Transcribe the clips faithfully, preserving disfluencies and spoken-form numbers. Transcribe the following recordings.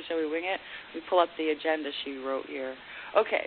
shall we wing it? We pull up the agenda she wrote here. Okay.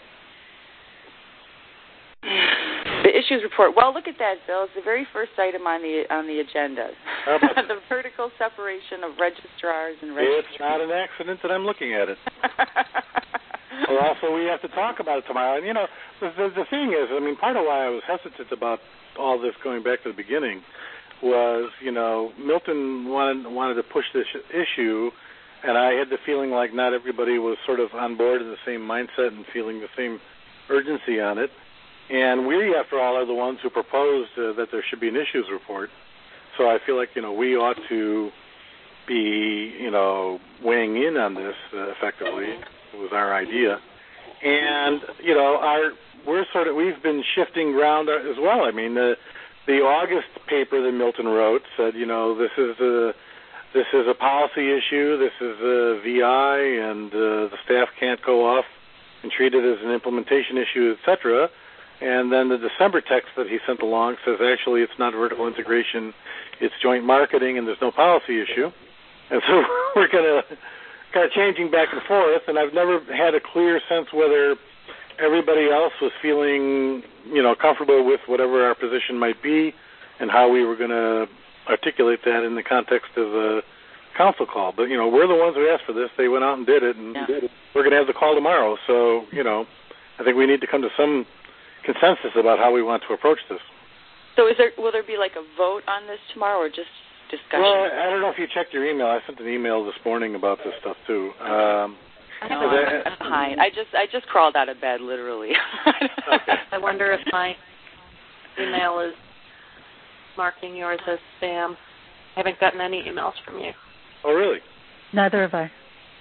The issues report. Well, look at that, Bill. It's the very first item on the on the agenda. The vertical separation of registrars and registrars. It's not an accident that I'm looking at it. Well, also, we have to talk about it tomorrow. And, you know, the, the, the thing is, I mean, part of why I was hesitant about all this going back to the beginning was, you know, Milton wanted, wanted to push this issue, and I had the feeling like not everybody was sort of on board in the same mindset and feeling the same urgency on it. And we, after all, are the ones who proposed uh, that there should be an issues report. So I feel like, you know, we ought to be, you know, weighing in on this uh, effectively. It was our idea. And, you know, our we're sort of, we've been shifting ground as well. I mean, the, the August paper that Milton wrote said, you know, this is a, this is a policy issue, this is a V I, and uh, the staff can't go off and treat it as an implementation issue, et cetera. And then the December text that he sent along says, actually, it's not vertical integration, it's joint marketing, and there's no policy issue. And so we're kind of kind of changing back and forth, and I've never had a clear sense whether everybody else was feeling, you know, comfortable with whatever our position might be and how we were going to articulate that in the context of a council call. But, you know, we're the ones who asked for this. They went out and did it, and yeah. We're going to have the call tomorrow. So, you know, I think we need to come to some consensus about how we want to approach this. So is there, will there be like a vote on this tomorrow or just discussion? Well, I don't know if you checked your email. I sent an email this morning about this stuff, too. Um, no, I'm, I'm behind. I just, I just crawled out of bed, literally. Okay. I wonder if my email is marking yours as spam. I haven't gotten any emails from you. Oh, really? Neither have I.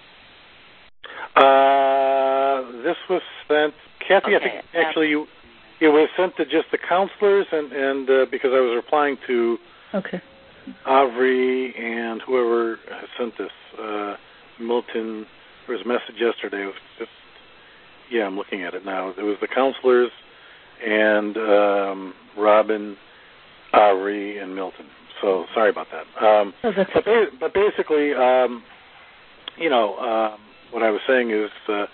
Uh, this was sent, Kathy, okay. I think actually you, it was sent to just the counselors, and, and uh, because I was replying to okay. Avery and whoever has sent this, uh, Milton, there was a message yesterday. It was just, yeah, I'm looking at it now. It was the counselors and um, Robin, Avery, and Milton. So sorry about that. Um, oh, that's but, ba- but basically, um, you know, um, what I was saying is uh,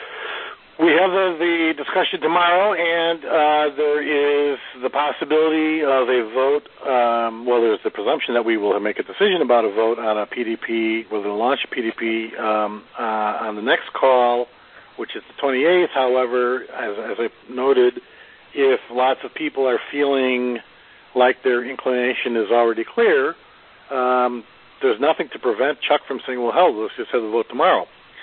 we have the, the discussion tomorrow, and uh, there is the possibility of a vote. Um, well, there's the presumption that we will make a decision about a vote on a P D P, we're going to launch a P D P um, uh, on the next call, which is the twenty-eighth. However, as, as I noted, if lots of people are feeling like their inclination is already clear, um, there's nothing to prevent Chuck from saying, well, hell, let's just have the vote tomorrow.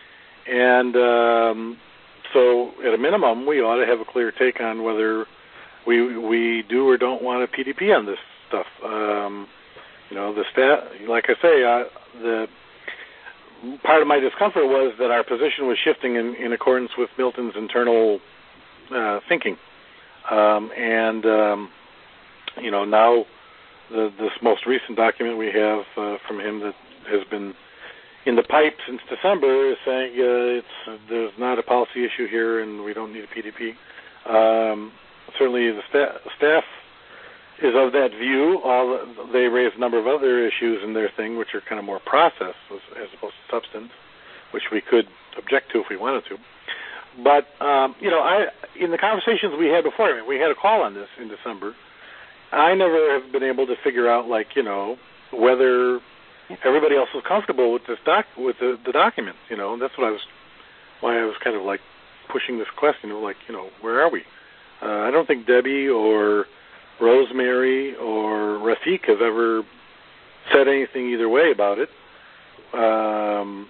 And um, so at a minimum, we ought to have a clear take on whether we we do or don't want a P D P on this stuff. Um, you know, the stat, like I say, uh, the part of my discomfort was that our position was shifting in, in accordance with Milton's internal uh, thinking. Um, and, um, you know, now the, this most recent document we have uh, from him that has been in the pipe since December is saying uh, it's there's not a policy issue here and we don't need a P D P. Um, certainly the sta- staff is of that view. All the, they raise a number of other issues in their thing, which are kind of more process as, as opposed to substance, which we could object to if we wanted to. But, um, you know, I in the conversations we had before, I mean, we had a call on this in December. I never have been able to figure out, like, you know, whether everybody else was comfortable with this doc with the, the document. You know, and that's what I was, why I was kind of like pushing this question of, like, you know, where are we? Uh, I don't think Debbie or Rosemary or Rafiq have ever said anything either way about it. Um,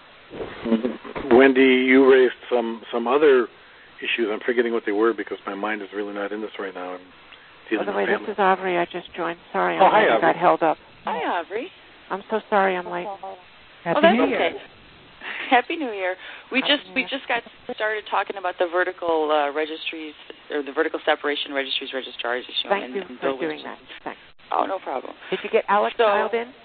Wendy, you raised some, some other issues. I'm forgetting what they were because my mind is really not in this right now. I'm By the way, this is Avery. I just joined. Sorry, oh, I'm hi, late. I got held up. Hi, Avery. I'm so sorry I'm late. Happy oh, that's New okay. Year. Happy New Year. We Happy just New we Year. just got started talking about the vertical uh, registries or the vertical separation registries registrars issue. Thank and, you and for Bill doing was, that. Thanks. Oh, no problem. Did you get Alex so, dialed in?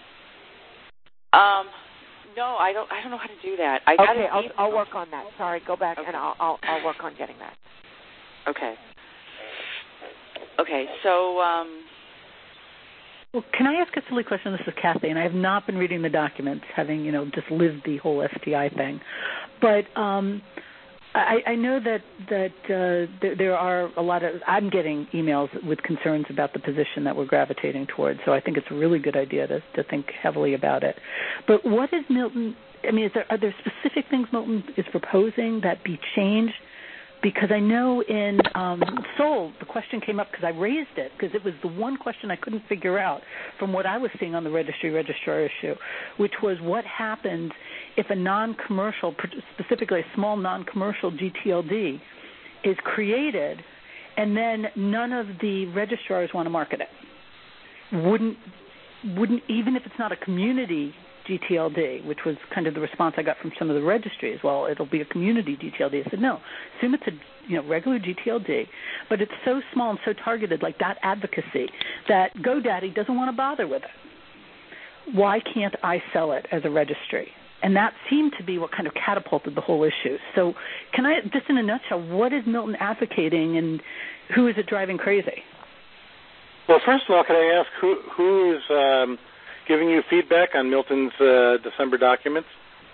Um, no, I don't. I don't know how to do that. I got okay, an I'll, email. I'll work on that. Sorry, go back okay. and I'll, I'll I'll work on getting that. Okay. Okay, so um, Well, can I ask a silly question? This is Kathy, and I have not been reading the documents, having, you know, just lived the whole S T I thing. But um, I, I know that that uh, there, there are a lot of, I'm getting emails with concerns about the position that we're gravitating towards, so I think it's a really good idea to, to think heavily about it. But what is Milton, I mean, is there, are there specific things Milton is proposing that be changed? Because I know in um, Seoul, the question came up because I raised it, because it was the one question I couldn't figure out from what I was seeing on the registry registrar issue, which was what happens if a non-commercial, specifically a small non-commercial G T L D, is created and then none of the registrars want to market it. Wouldn't, wouldn't even if it's not a community G T L D, which was kind of the response I got from some of the registries. Well, it'll be a community G T L D. I said, no, assume it's a you know regular G T L D, but it's so small and so targeted, like dot advocacy, that GoDaddy doesn't want to bother with it. Why can't I sell it as a registry? And that seemed to be what kind of catapulted the whole issue. So can I, just in a nutshell, what is Milton advocating and who is it driving crazy? Well, first of all, can I ask who, who is um, giving you feedback on Milton's uh, December documents?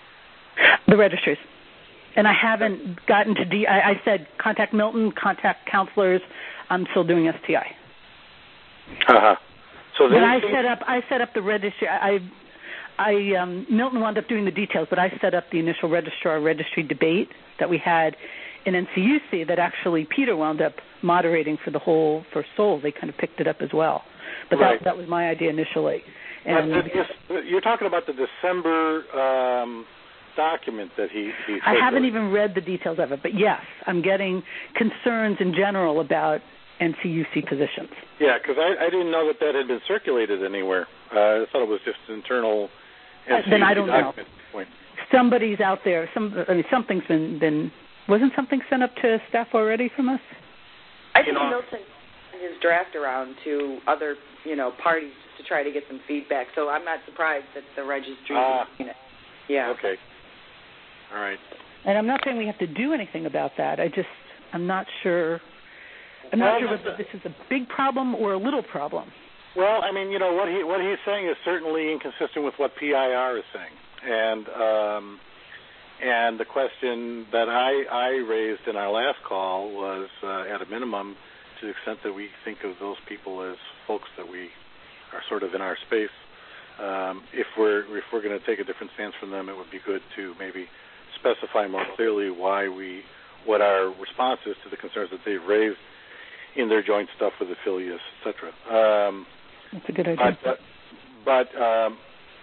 The registries. And I haven't gotten to D. I, I said contact Milton, contact counselors. I'm still doing S T I. Uh-huh. So then I set up. I set up the registry. I, I um, Milton wound up doing the details, but I set up the initial registrar registry debate that we had in N C U C. That actually Peter wound up moderating for the whole for Seoul. They kind of picked it up as well. But right. that that was my idea initially. And uh, you're talking about the December um, document that he. he I haven't even read the details of it, but yes, I'm getting concerns in general about N C U C positions. Yeah, because I, I didn't know that that had been circulated anywhere. Uh, I thought it was just internal N C U C then I don't know. Point. Somebody's out there. Some, I mean, something's been been. Wasn't something sent up to staff already from us? I think you know, Milton sent his draft around to other, you know, parties to try to get some feedback. So I'm not surprised that the registry. Ah. You know, yeah. Okay. All right. And I'm not saying we have to do anything about that. I just, I'm not sure. I'm not sure whether this is a big problem or a little problem. Well, I mean, you know, what he what he's saying is certainly inconsistent with what P I R is saying, and um, and the question that I, I raised in our last call was, uh, at a minimum, to the extent that we think of those people as folks that we are sort of in our space. Um, if we're if we're going to take a different stance from them, it would be good to maybe specify more clearly why we what our response is to the concerns that they've raised in their joint stuff with Affilius, et cetera. Um, That's a good idea. But, but um,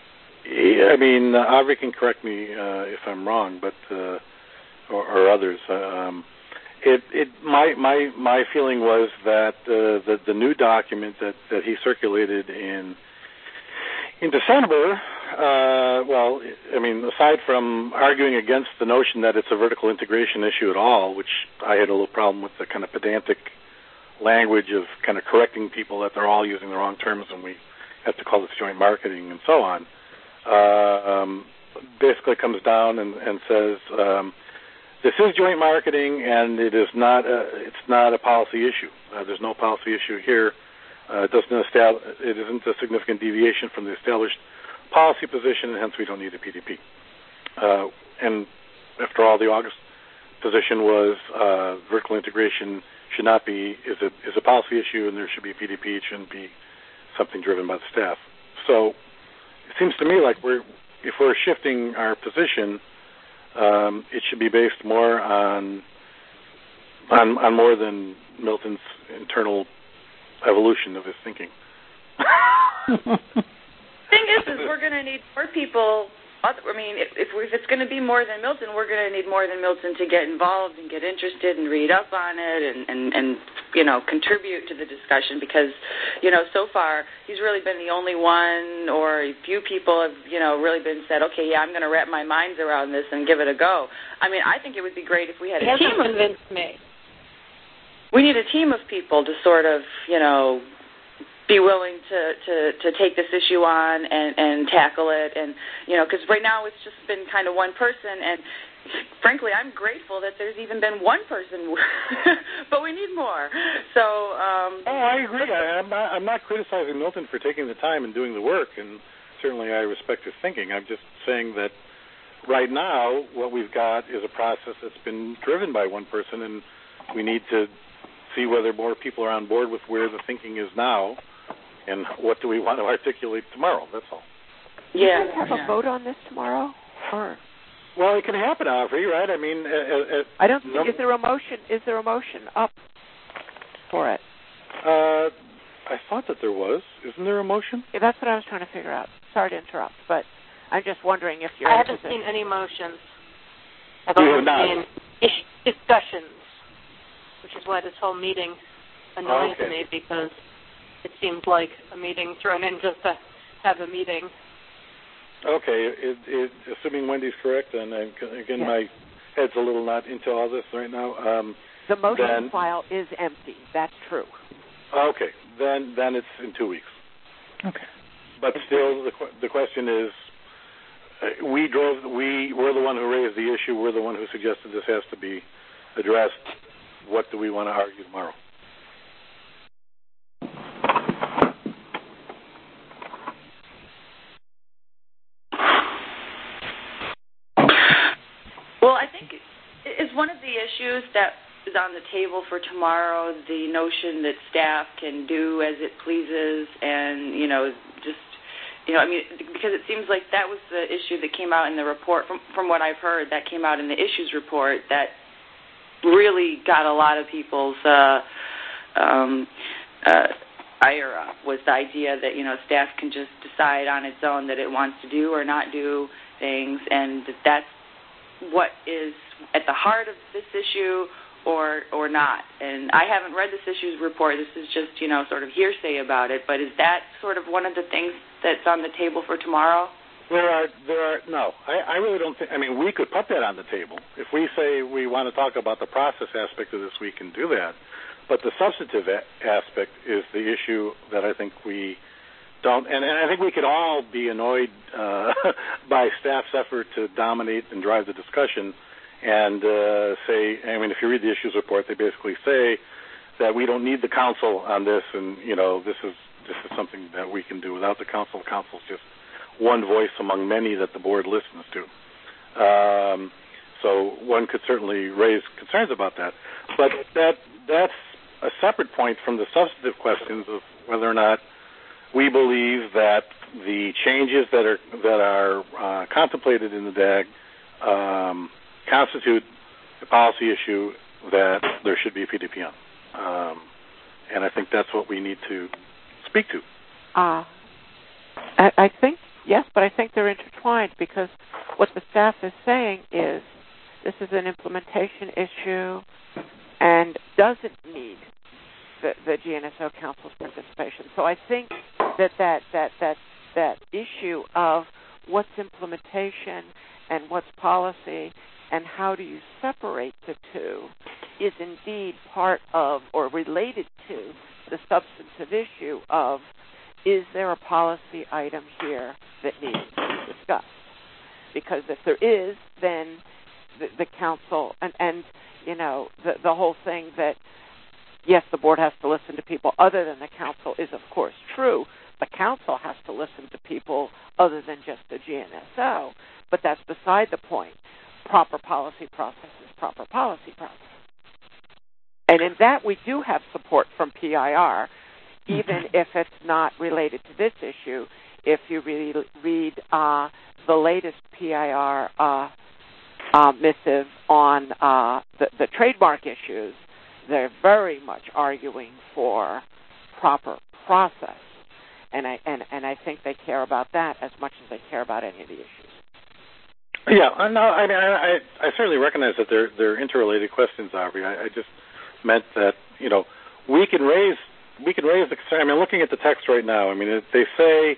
I mean, uh, Audrey can correct me uh, if I'm wrong, but uh, or, or others. Um, it, it, my, my, my feeling was that uh, the, the new document that, that he circulated in in December, uh, well, I mean, aside from arguing against the notion that it's a vertical integration issue at all, which I had a little problem with the kind of pedantic language of kind of correcting people that they're all using the wrong terms and we have to call this joint marketing and so on, uh, um, basically comes down and, and says um, this is joint marketing and it is not a, it's not a policy issue. Uh, there's no policy issue here. Uh, it doesn't establish, it isn't a significant deviation from the established policy position, and hence we don't need a P D P. Uh, and after all, the August position was uh, vertical integration should not be is a is a policy issue, and there should be a P D P. It shouldn't be something driven by the staff. So it seems to me like we're if we're shifting our position, um, it should be based more on on on more than Milton's internal evolution of his thinking. Thing is, is we're going to need more people. I mean, if, if, if it's going to be more than Milton, we're going to need more than Milton to get involved and get interested and read up on it and, and, and, you know, contribute to the discussion because, you know, so far he's really been the only one or a few people have, you know, really been said, okay, yeah, I'm going to wrap my minds around this and give it a go. I mean, I think it would be great if we had a team. It hasn't convinced me. We need a team of people to sort of, you know, be willing to, to, to take this issue on and, and tackle it. And, you know, because right now it's just been kind of one person, and frankly, I'm grateful that there's even been one person, but we need more. So, um, oh, I agree. I, I'm not, I'm not criticizing Milton for taking the time and doing the work, and certainly I respect his thinking. I'm just saying that right now what we've got is a process that's been driven by one person, and we need to see whether more people are on board with where the thinking is now, and what do we want to articulate tomorrow. That's all. Yeah. Do you have yeah. a vote on this tomorrow, or? Well, it can happen, Aubrey, right? I mean, uh, uh, I don't think, no, is there a motion, is there a motion up for it? Uh, I thought that there was. Isn't there a motion? Yeah, that's what I was trying to figure out. Sorry to interrupt, but I'm just wondering if you're... I haven't seen any motions. I've You only have not. seen ish- discussions, which is why this whole meeting annoys okay. me, because it seems like a meeting thrown in just to have a meeting. Okay, it, it, assuming Wendy's correct, and I, again, yes. my head's a little not into all this right now. Um, the motion then, file is empty. That's true. Okay, then then it's in two weeks. Okay. But still, the the question is, uh, we drove, we we're the one who raised the issue. We're the one who suggested this has to be addressed. What do we want to argue tomorrow? Well, I think it's one of the issues that is on the table for tomorrow, the notion that staff can do as it pleases and, you know, just, you know, I mean, because it seems like that was the issue that came out in the report, from, from what I've heard, that came out in the issues report that really got a lot of people's uh, um, uh, ire up, was the idea that, you know, staff can just decide on its own that it wants to do or not do things, and that that's what is at the heart of this issue or or not. And I haven't read this issues report. This is just, you know, sort of hearsay about it. But is that sort of one of the things that's on the table for tomorrow? There are, there are, no, I, I really don't think, I mean, we could put that on the table. If we say we want to talk about the process aspect of this, we can do that. But the substantive a- aspect is the issue that I think we don't, and, and I think we could all be annoyed uh, by staff's effort to dominate and drive the discussion and uh, say, I mean, if you read the issues report, they basically say that we don't need the council on this, and, you know, this is this is something that we can do without the council. The council is just one voice among many that the board listens to. Um, so one could certainly raise concerns about that. But that that's a separate point from the substantive questions of whether or not we believe that the changes that are that are uh, contemplated in the D A G um, constitute a policy issue that there should be a P D P on. Um, and I think that's what we need to speak to. Uh, I, I think, yes, but I think they're intertwined, because what the staff is saying is this is an implementation issue and doesn't need the, the G N S O Council's participation. So I think that that, that, that that issue of what's implementation and what's policy and how do you separate the two is indeed part of or related to the substantive issue of, is there a policy item here that needs to be discussed? Because if there is, then the, the council, and, and you know, the, the whole thing that, yes, the board has to listen to people other than the council is, of course, true. The council has to listen to people other than just the G N S O, but that's beside the point. Proper policy process is proper policy process. And in that, we do have support from P I R, even if it's not related to this issue. If you really read uh, the latest P I R uh, uh, missive on uh, the, the trademark issues, they're very much arguing for proper process. And I and, and I think they care about that as much as they care about any of the issues. Yeah, no, I mean, I, I certainly recognize that they're they're interrelated questions, Aubrey. I, I just meant that, you know, we can raise we can raise the concern. I mean, looking at the text right now, I mean, it, they say,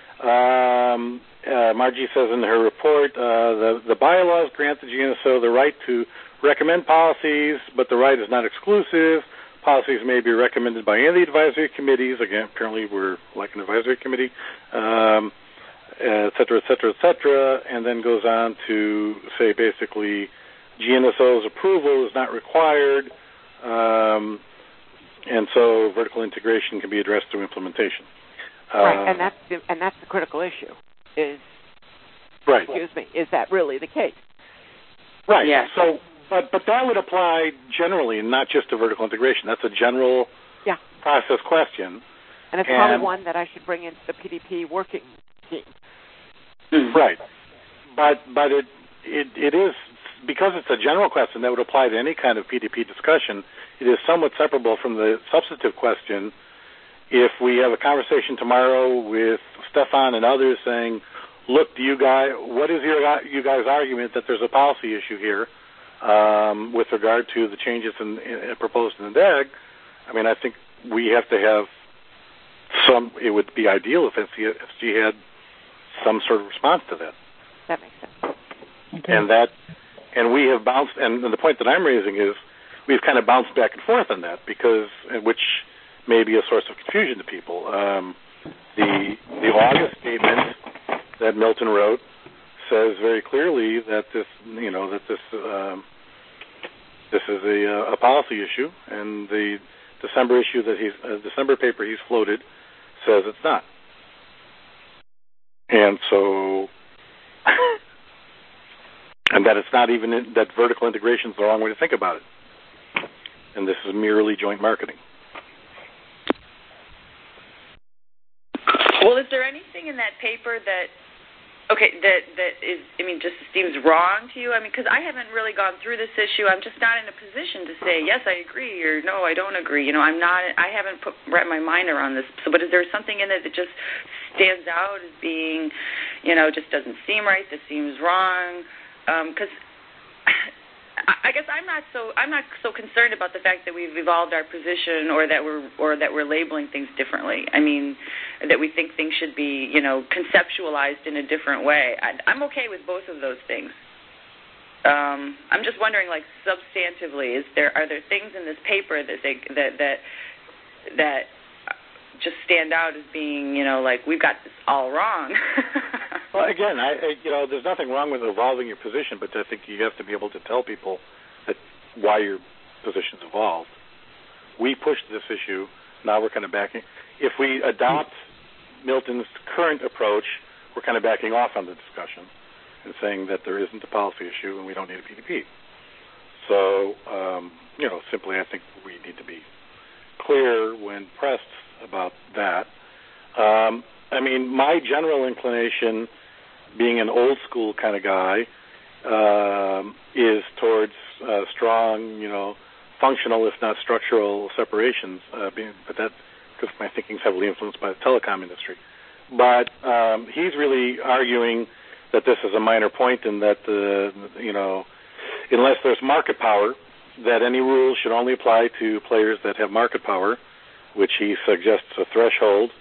um, uh, Margie says in her report, uh, the the bylaws grant the G N S O the right to recommend policies, but the right is not exclusive. policies may be recommended by any of the advisory committees. Again, apparently we're like an advisory committee, um, et cetera, et cetera, et cetera, and then goes on to say basically G N S O's approval is not required, um, and so vertical integration can be addressed through implementation. Right, uh, and that's the, and that's the critical issue. Is right? Excuse me. Is that really the case? Right. Yeah. So, but but that would apply generally, not just to vertical integration. That's a general yeah. process question. And it's and, probably one that I should bring into the P D P working team. Right. But but it it it is, because it's a general question that would apply to any kind of P D P discussion. It is somewhat separable from the substantive question. If we have a conversation tomorrow with Stefan and others saying, look, do you guys, what is your you guys' argument that there's a policy issue here um, with regard to the changes in, in, proposed in the D A G? I mean, I think we have to have some. It would be ideal if F C had some sort of response to that. That makes sense. Okay. And that, and we have bounced. And the point that I'm raising is we've kind of bounced back and forth on that because, which may be a source of confusion to people. Um, the the August statement that Milton wrote says very clearly that this, you know, that this um, this is a, a policy issue, and the December issue that he's uh, December paper he's floated says it's not. And so, and that it's not even in, that vertical integration is the wrong way to think about it, and this is merely joint marketing. Well, is there anything in that paper that, okay, that that is, I mean, just seems wrong to you? I mean, because I haven't really gone through this issue. I'm just not in a position to say, yes, I agree, or no, I don't agree. You know, I'm not, I haven't put, wrapped my mind around this. So, but is there something in it that just stands out as being, you know, just doesn't seem right, that seems wrong? Because I guess I'm not so I'm not so concerned about the fact that we've evolved our position or that we're or that we're labeling things differently. I mean, that we think things should be, you know, conceptualized in a different way. I, I'm okay with both of those things. Um, I'm just wondering, like, substantively, is there are there things in this paper that they that that that just stand out as being, you know, like, we've got this all wrong? Well, again, I, I, you know, there's nothing wrong with evolving your position, but I think you have to be able to tell people that why your position's evolved. We pushed this issue. Now we're kind of backing. If we adopt Milton's current approach, we're kind of backing off on the discussion and saying that there isn't a policy issue and we don't need a P D P. So, um, you know, simply I think we need to be clear when pressed about that. Um, I mean, my general inclination, being an old school kind of guy, um, is towards uh, strong, you know, functional, if not structural, separations. Uh, being, but that, because my thinking is heavily influenced by the telecom industry. But um, he's really arguing that this is a minor point, and that the, you know, unless there's market power, that any rules should only apply to players that have market power, which he suggests a threshold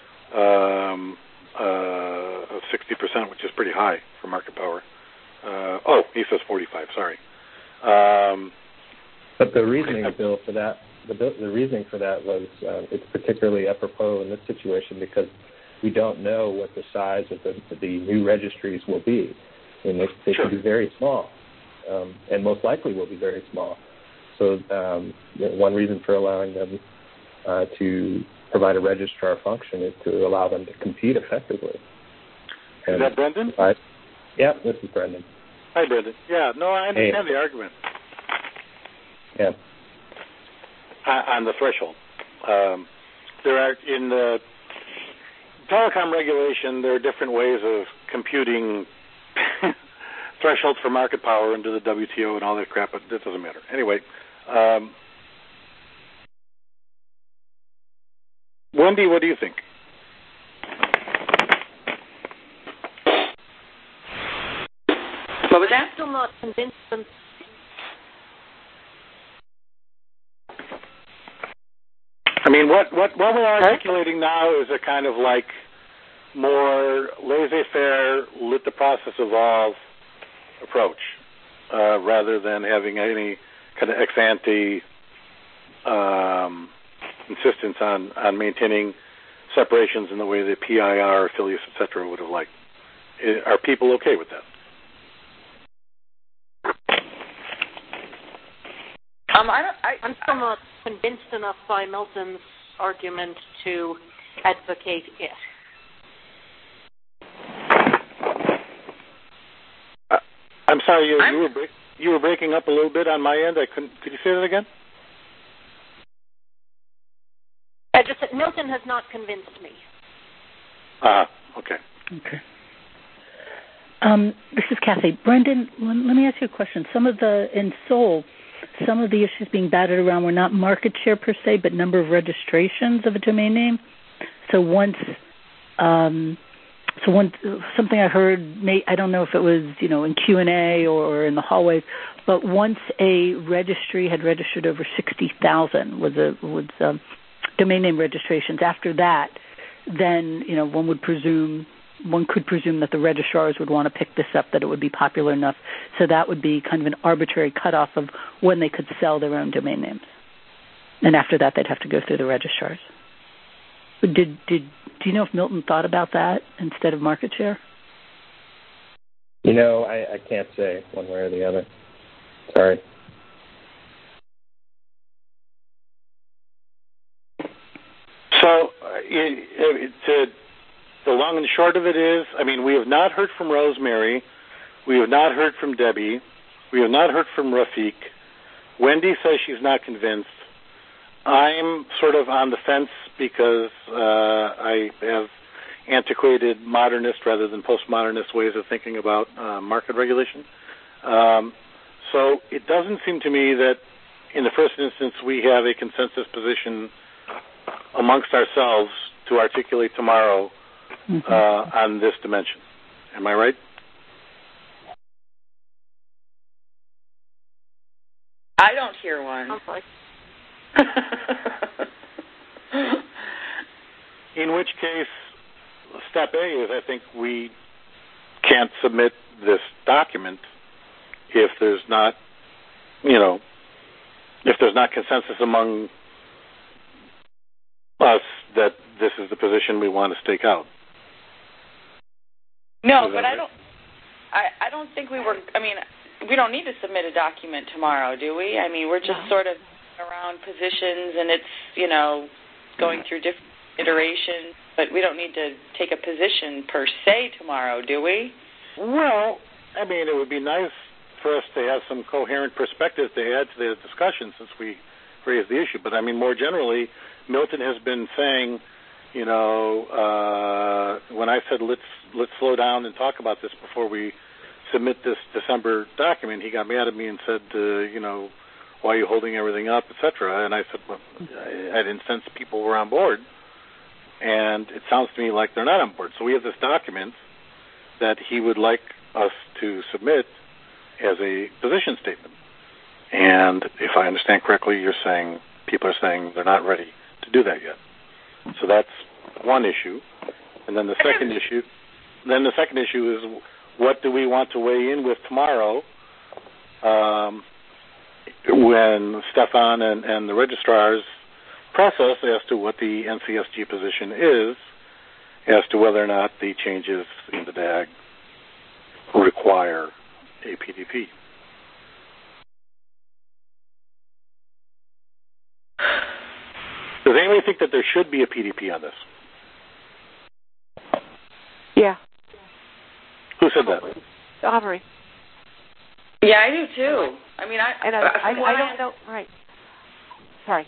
um, uh, of sixty percent, which is pretty high for market power. Uh, oh, he says forty-five, sorry. Um, but the reasoning, Bill, for that, the, the reasoning for that was uh, it's particularly apropos in this situation because we don't know what the size of the, the new registries will be. I mean, they, they sure. could be very small, um, and most likely will be very small. So um, you know, one reason for allowing them uh, to provide a registrar function is to allow them to compete effectively. And is that Brendan? I, yeah, this is Brendan. Hi, Brendan. Yeah, no, I understand hey. the argument. Yeah. On the threshold. Um, there are, in the telecom regulation, there are different ways of computing thresholds for market power into the W T O and all that crap, but that doesn't matter. Anyway, um, Wendy, what do you think? What was that? I'm still not convinced them. I mean, what, what, what we're articulating now is a kind of like more laissez-faire, let the process evolve approach, uh, rather than having any kind of ex-ante um, insistence on, on maintaining separations in the way that P I R, affiliates, et cetera, would have liked. Are people okay with that? Um, I don't, I, I'm still not convinced enough by Milton's argument to advocate it. Uh, I'm sorry, you, you were break, you were breaking up a little bit on my end. I couldn't. Could you say that again? I just said Milton has not convinced me. Ah, uh, okay. Okay. Um, this is Kathy. Brendan, let, let me ask you a question. Some of the, in Seoul, some of the issues being batted around were not market share per se, but number of registrations of a domain name. So once, um, so one, something I heard, I don't know if it was, you know, in Q and A or in the hallways, but once a registry had registered over sixty thousand was a, was um, domain name registrations. After that, then, you know, one would presume, one could presume that the registrars would want to pick this up, that it would be popular enough. So that would be kind of an arbitrary cutoff of when they could sell their own domain names. And after that, they'd have to go through the registrars. But did, did, do you know if Milton thought about that instead of market share? You know, I, I can't say one way or the other. Sorry. So, uh, it, it, to, the long and short of it is, I mean, we have not heard from Rosemary. We have not heard from Debbie. We have not heard from Rafiq. Wendy says she's not convinced. I'm sort of on the fence because uh, I have antiquated modernist rather than postmodernist ways of thinking about uh, market regulation. Um, so it doesn't seem to me that in the first instance we have a consensus position amongst ourselves to articulate tomorrow mm-hmm. uh, on this dimension. Am I right? I don't hear one. In which case, step A is I think we can't submit this document if there's not, you know, if there's not consensus among us that this is the position we want to stake out. No, but I don't. I, I don't think we were. I mean, we don't need to submit a document tomorrow, do we? I mean, we're just no. sort of around positions, and it's, you know, going through different iterations. But we don't need to take a position per se tomorrow, do we? Well, I mean, it would be nice for us to have some coherent perspective to add to the discussion since we raised the issue. But I mean, more generally, Milton has been saying, you know, uh, when I said let's let's slow down and talk about this before we submit this December document, he got mad at me and said, uh, you know, why are you holding everything up, et cetera. And I said, well, I didn't sense people were on board. And it sounds to me like they're not on board. So we have this document that he would like us to submit as a position statement. And if I understand correctly, you're saying, people are saying they're not ready to do that yet. So that's one issue. And then the second issue, then the second issue is what do we want to weigh in with tomorrow um, when Stefan and, and the registrars press us as to what the N C S G position is as to whether or not the changes in the D A G require a P D P. Does anybody think that there should be a P D P on this? Yeah. Who said that? Aubrey. Yeah, I do too. I mean, I and I, I, I don't know. Right. Sorry.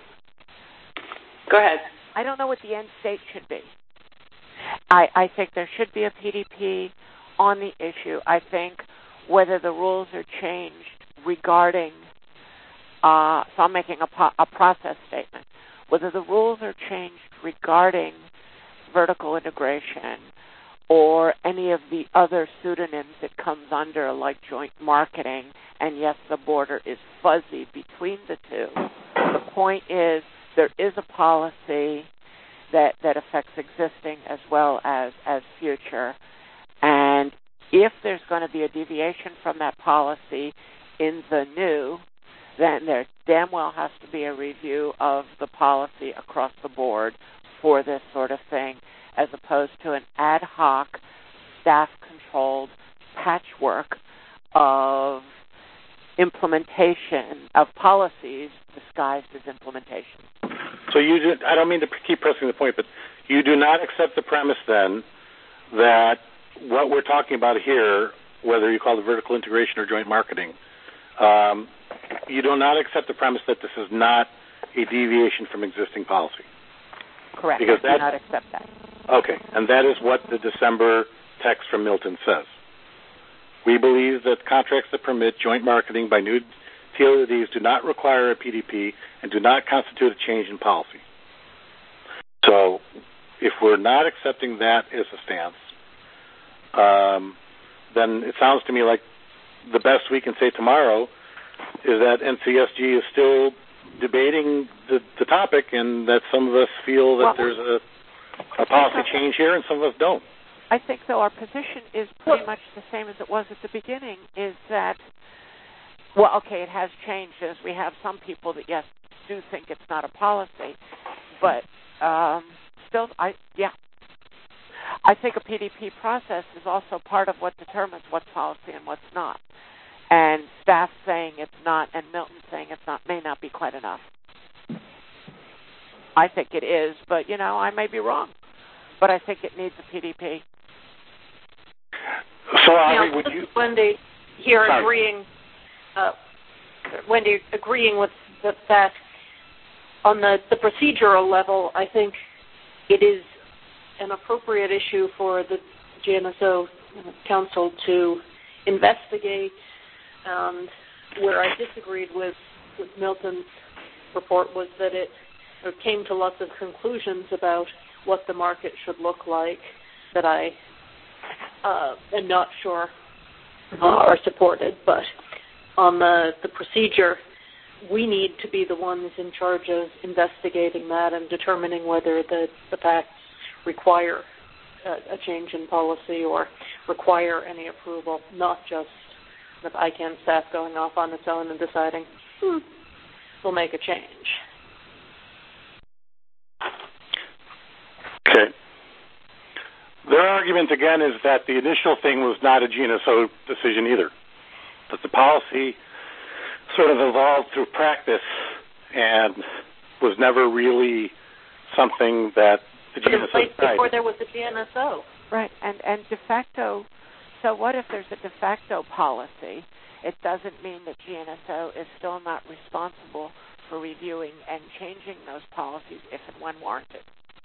Go ahead. I don't know what the end state should be. I, I think there should be a P D P on the issue. I think whether the rules are changed regarding, uh, so I'm making a, po- a process statement, whether the rules are changed regarding vertical integration or any of the other pseudonyms it comes under, like joint marketing, and yes, the border is fuzzy between the two. The point is there is a policy that, that affects existing as well as, as future, and if there's going to be a deviation from that policy in the new, then there damn well has to be a review of the policy across the board for this sort of thing, as opposed to an ad hoc, staff-controlled patchwork of implementation of policies disguised as implementation. So you do, I don't mean to keep pressing the point, but you do not accept the premise then that what we're talking about here, whether you call it vertical integration or joint marketing, um, you do not accept the premise that this is not a deviation from existing policy. Correct. Because I do not accept that. Okay, and that is what the December text from Milton says. We believe that contracts that permit joint marketing by new T L Ds do not require a P D P and do not constitute a change in policy. So if we're not accepting that as a stance, um, then it sounds to me like the best we can say tomorrow is that N C S G is still debating the, the topic, and that some of us feel that well, there's a, a policy change here and some of us don't. I think, though, our position is pretty much the same as it was at the beginning, is that, well, okay, it has changed, as we have some people that, yes, do think it's not a policy, but um, still, I yeah. I think a P D P process is also part of what determines what's policy and what's not. And staff saying it's not and Milton saying it's not may not be quite enough. I think it is, but, you know, I may be wrong. But I think it needs a P D P. So, Audrey, would you... Wendy here Sorry. agreeing, uh, Wendy agreeing with the, that on the, the procedural level, I think it is an appropriate issue for the G N S O Council to investigate. Um, where I disagreed with, with Milton's report was that it, it came to lots of conclusions about what the market should look like that I uh, am not sure uh, are supported. But on the, the procedure, we need to be the ones in charge of investigating that and determining whether the, the pacts require a, a change in policy or require any approval, not just the I CANN staff going off on its own and deciding, hmm, we'll make a change. Okay. Their argument, again, is that the initial thing was not a G N S O decision either, that the policy sort of evolved through practice and was never really something that the G N S O decided. Before there was a G N S O. Right, and, and de facto, so what if there's a de facto policy? It doesn't mean that G N S O is still not responsible for reviewing and changing those policies if and when warranted.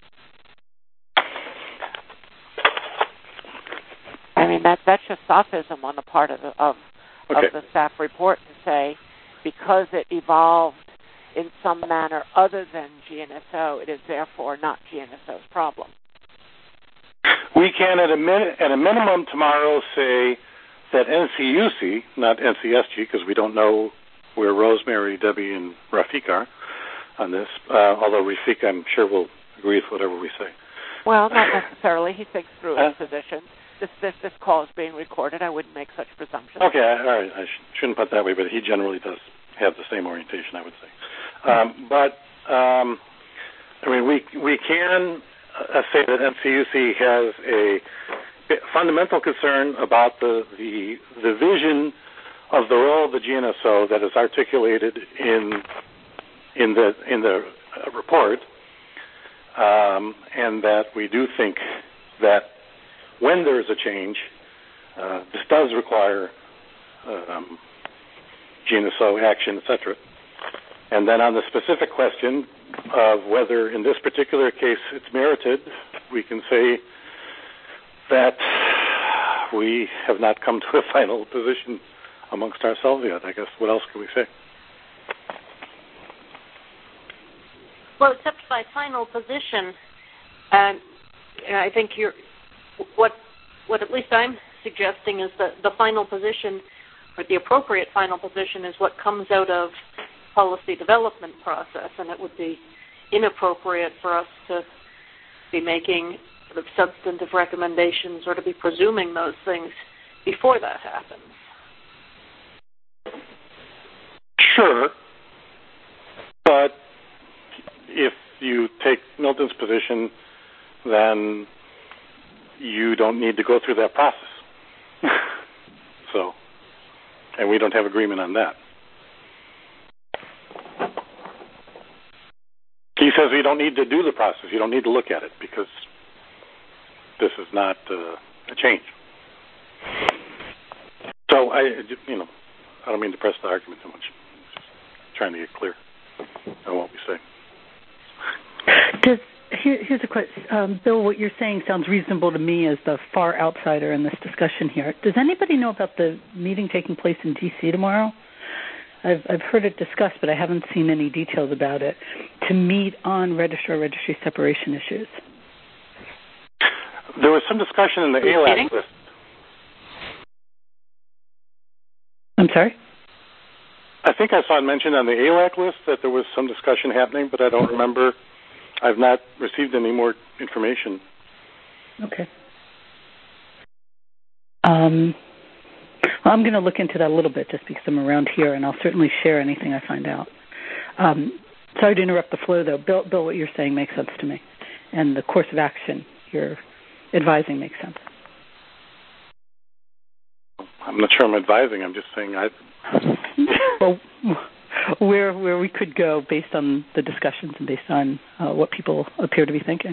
I mean, that that's just sophism on the part of the, of, okay. of the staff report to say because it evolved in some manner other than G N S O, it is therefore not G N S O's problem. We can, at a, min- at a minimum tomorrow, say that N C U C, not N C S G, because we don't know where Rosemary, Debbie, and Rafik are on this, uh, although Rafik, I'm sure, will agree with whatever we say. Well, not necessarily. He thinks through uh, his position. This, this this call is being recorded. I wouldn't make such presumptions. Okay, all right. I sh- shouldn't put it that way, but he generally does have the same orientation, I would say. Um, but, um, I mean, we we can uh, say that N C U C has a fundamental concern about the, the the vision of the role of the G N S O that is articulated in in the in the report, um, and that we do think that when there is a change, uh, this does require um, G N S O action, et cetera. And then on the specific question of whether in this particular case it's merited, we can say that we have not come to a final position amongst ourselves yet. I guess what else can we say? Well, except by final position, um, I think you're what what at least I'm suggesting is that the final position, or the appropriate final position, is what comes out of policy development process, and it would be inappropriate for us to be making sort of substantive recommendations or to be presuming those things before that happens. Sure, but if you take Milton's position, then you don't need to go through that process. So, and we don't have agreement on that. He says you don't need to do the process. You don't need to look at it because this is not uh, a change. So I, you know, I don't mean to press the argument too much. Just trying to get clear on what we say. Does here, here's a question, um, Bill. What you're saying sounds reasonable to me as the far outsider in this discussion here. Does anybody know about the meeting taking place in D C tomorrow? I've I've heard it discussed, but I haven't seen any details about it. To meet on registrar-registry separation issues. There was some discussion in the A L A C list. I'm sorry? I think I saw it mentioned on the A L A C list that there was some discussion happening, but I don't remember. I've not received any more information. Okay. Um, well, I'm going to look into that a little bit just because I'm around here, and I'll certainly share anything I find out. Um, sorry to interrupt the flow, though. Bill, Bill, what you're saying makes sense to me, and the course of action you're advising makes sense. I'm not sure I'm advising. I'm just saying I... well, where where we could go based on the discussions and based on uh, what people appear to be thinking.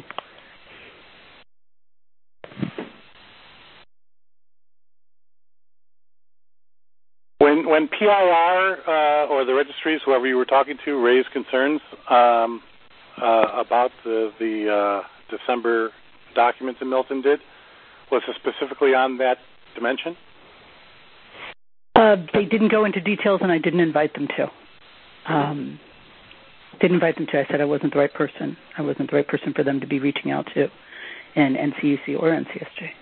When when P I R uh, or the registries, whoever you were talking to, raised concerns um, uh, about the, the uh, December documents that Milton did, was it specifically on that dimension? Uh, they didn't go into details, and I didn't invite them to. Um, didn't invite them to. I said I wasn't the right person. I wasn't the right person for them to be reaching out to in N C U C or N C S J.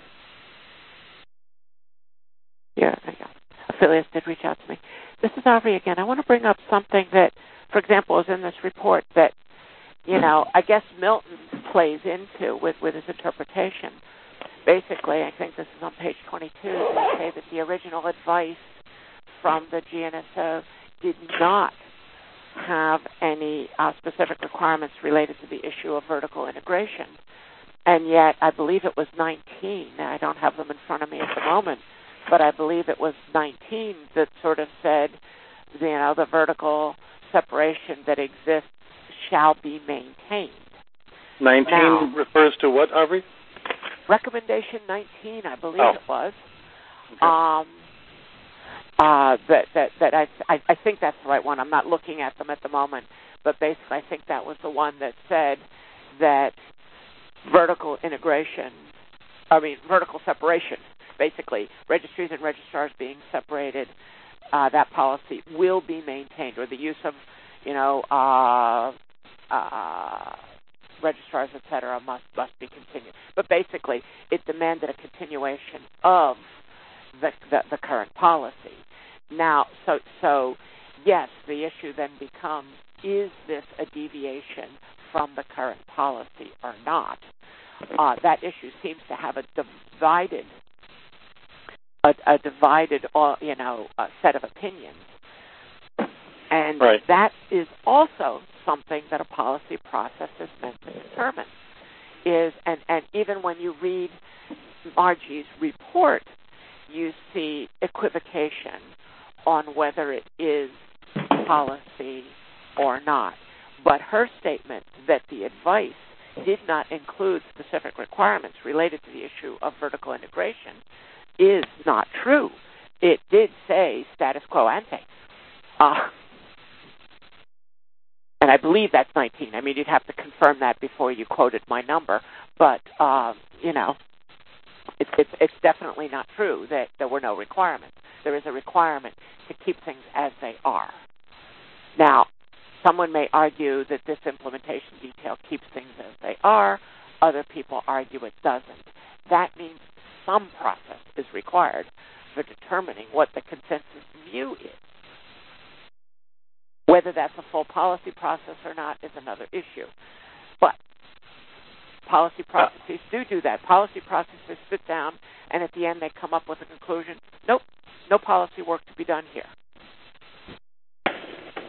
Yeah, yeah. Affiliates did reach out to me. This is Aubrey again. I want to bring up something that, for example, is in this report that, you know, I guess Milton plays into with, with his interpretation. Basically, I think this is on page twenty-two, they say that the original advice from the G N S O did not have any uh, specific requirements related to the issue of vertical integration. And yet, I believe it was nineteen. Now, I don't have them in front of me at the moment, but I believe it was nineteen that sort of said, you know, the vertical separation that exists shall be maintained. nineteen now, refers to what, Aubrey? Recommendation nineteen, I believe oh. it was. Okay. Um, uh, that that that I, I I think that's the right one. I'm not looking at them at the moment, but basically I think that was the one that said that vertical integration, I mean vertical separation, basically registries and registrars being separated, uh, that policy will be maintained, or the use of, you know, uh, uh, registrars, et cetera, must must be continued. But basically, it demanded a continuation of the, the the current policy. Now, so so yes, the issue then becomes: is this a deviation from the current policy or not? Uh, that issue seems to have a divided a, a divided, uh, you know, uh, set of opinions, and right. that is also something that a policy process is meant to determine. Is and, and even when you read Margie's report, you see equivocation on whether it is policy or not. But her statement that the advice did not include specific requirements related to the issue of vertical integration is not true. It did say status quo ante. Uh, And I believe that's nineteen. I mean, you'd have to confirm that before you quoted my number. But, um, you know, it's, it's, it's definitely not true that there were no requirements. There is a requirement to keep things as they are. Now, someone may argue that this implementation detail keeps things as they are. Other people argue it doesn't. That means some process is required for determining what the consensus view is. Whether that's a full policy process or not is another issue. But policy processes do do that. Policy processes sit down, and at the end they come up with a conclusion, nope, no policy work to be done here.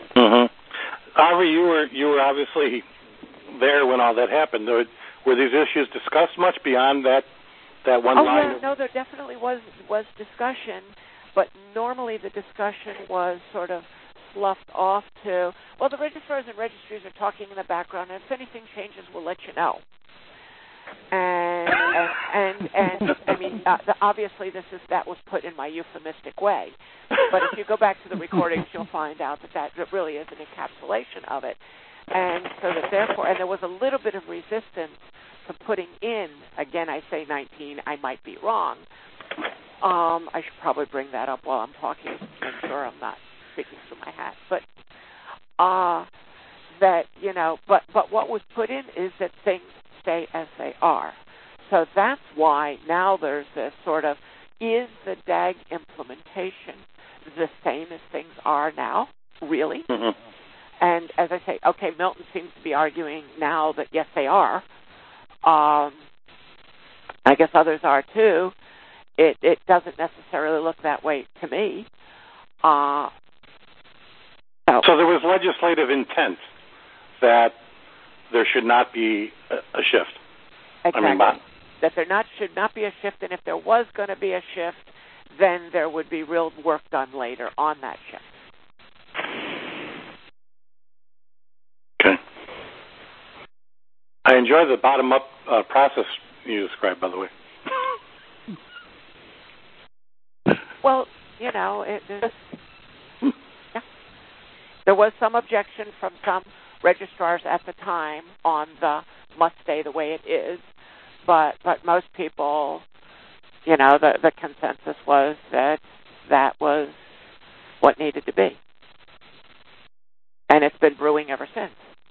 Aubrey, you were you were obviously there when all that happened. Were, were these issues discussed much beyond that that one oh, line? Oh yeah, no, there definitely was was discussion, but normally the discussion was sort of sloughed off to, well, the registrars and registries are talking in the background, and if anything changes, we'll let you know. And and and, and I mean, uh, the, obviously, this is that was put in my euphemistic way. But if you go back to the recordings, you'll find out that that really is an encapsulation of it. And so that therefore, and there was a little bit of resistance to putting in. Again, I say nineteen. I might be wrong. Um, I should probably bring that up while I'm talking. I'm sure I'm not speaking through my hat, but uh, that you know. But but what was put in is that things stay as they are. So that's why now there's this sort of, is the D A G implementation the same as things are now? Really? Mm-hmm. And as I say, okay, Milton seems to be arguing now that yes, they are. Um, I guess others are too. It it doesn't necessarily look that way to me. Uh, so. so there was legislative intent that there should not be a, a shift. Exactly. I mean, but, that there not should not be a shift, and if there was going to be a shift, then there would be real work done later on that shift. Okay. I enjoy the bottom-up uh, process you described, by the way. Well, you know, it, it, yeah. There was some objection from some registrars at the time on the must stay the way it is, but but most people, you know, the, the consensus was that that was what needed to be. And it's been brewing ever since.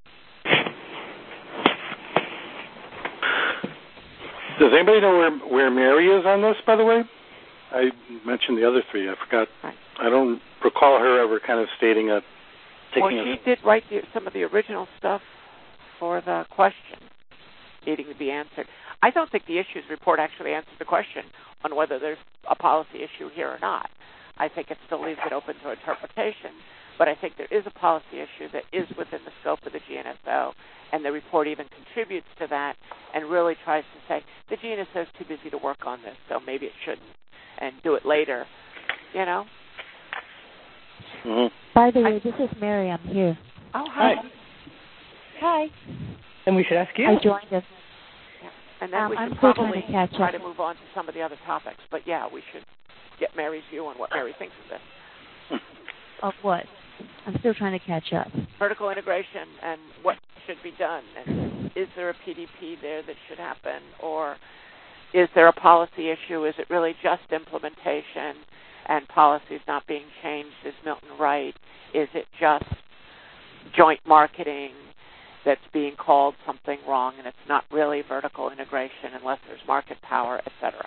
Does anybody know where, where Mary is on this, by the way? I mentioned the other three. I forgot. Right. I don't recall her ever kind of stating a... Well, she a, did write the, some of the original stuff for the question needing to be answered. I don't think the issues report actually answered the question on whether there's a policy issue here or not. I think it still leaves it open to interpretation, but I think there is a policy issue that is within the scope of the G N S O, and the report even contributes to that and really tries to say, the G N S O is too busy to work on this, so maybe it shouldn't, and do it later, you know? Mm-hmm. By the way, this is Mary. I'm here. Oh, hi. Hi. Then we should ask you. I joined us. Yeah. And then um, we should I'm still probably trying to catch try up. to move on to some of the other topics. But, yeah, we should get Mary's view on what Mary thinks of this. Of what? I'm still trying to catch up. Vertical integration and what should be done. And is there a P D P there that should happen? Or is there a policy issue? Is it really just implementation and policies not being changed? Is Milton right? Is it just joint marketing that's being called something wrong and it's not really vertical integration unless there's market power, et cetera?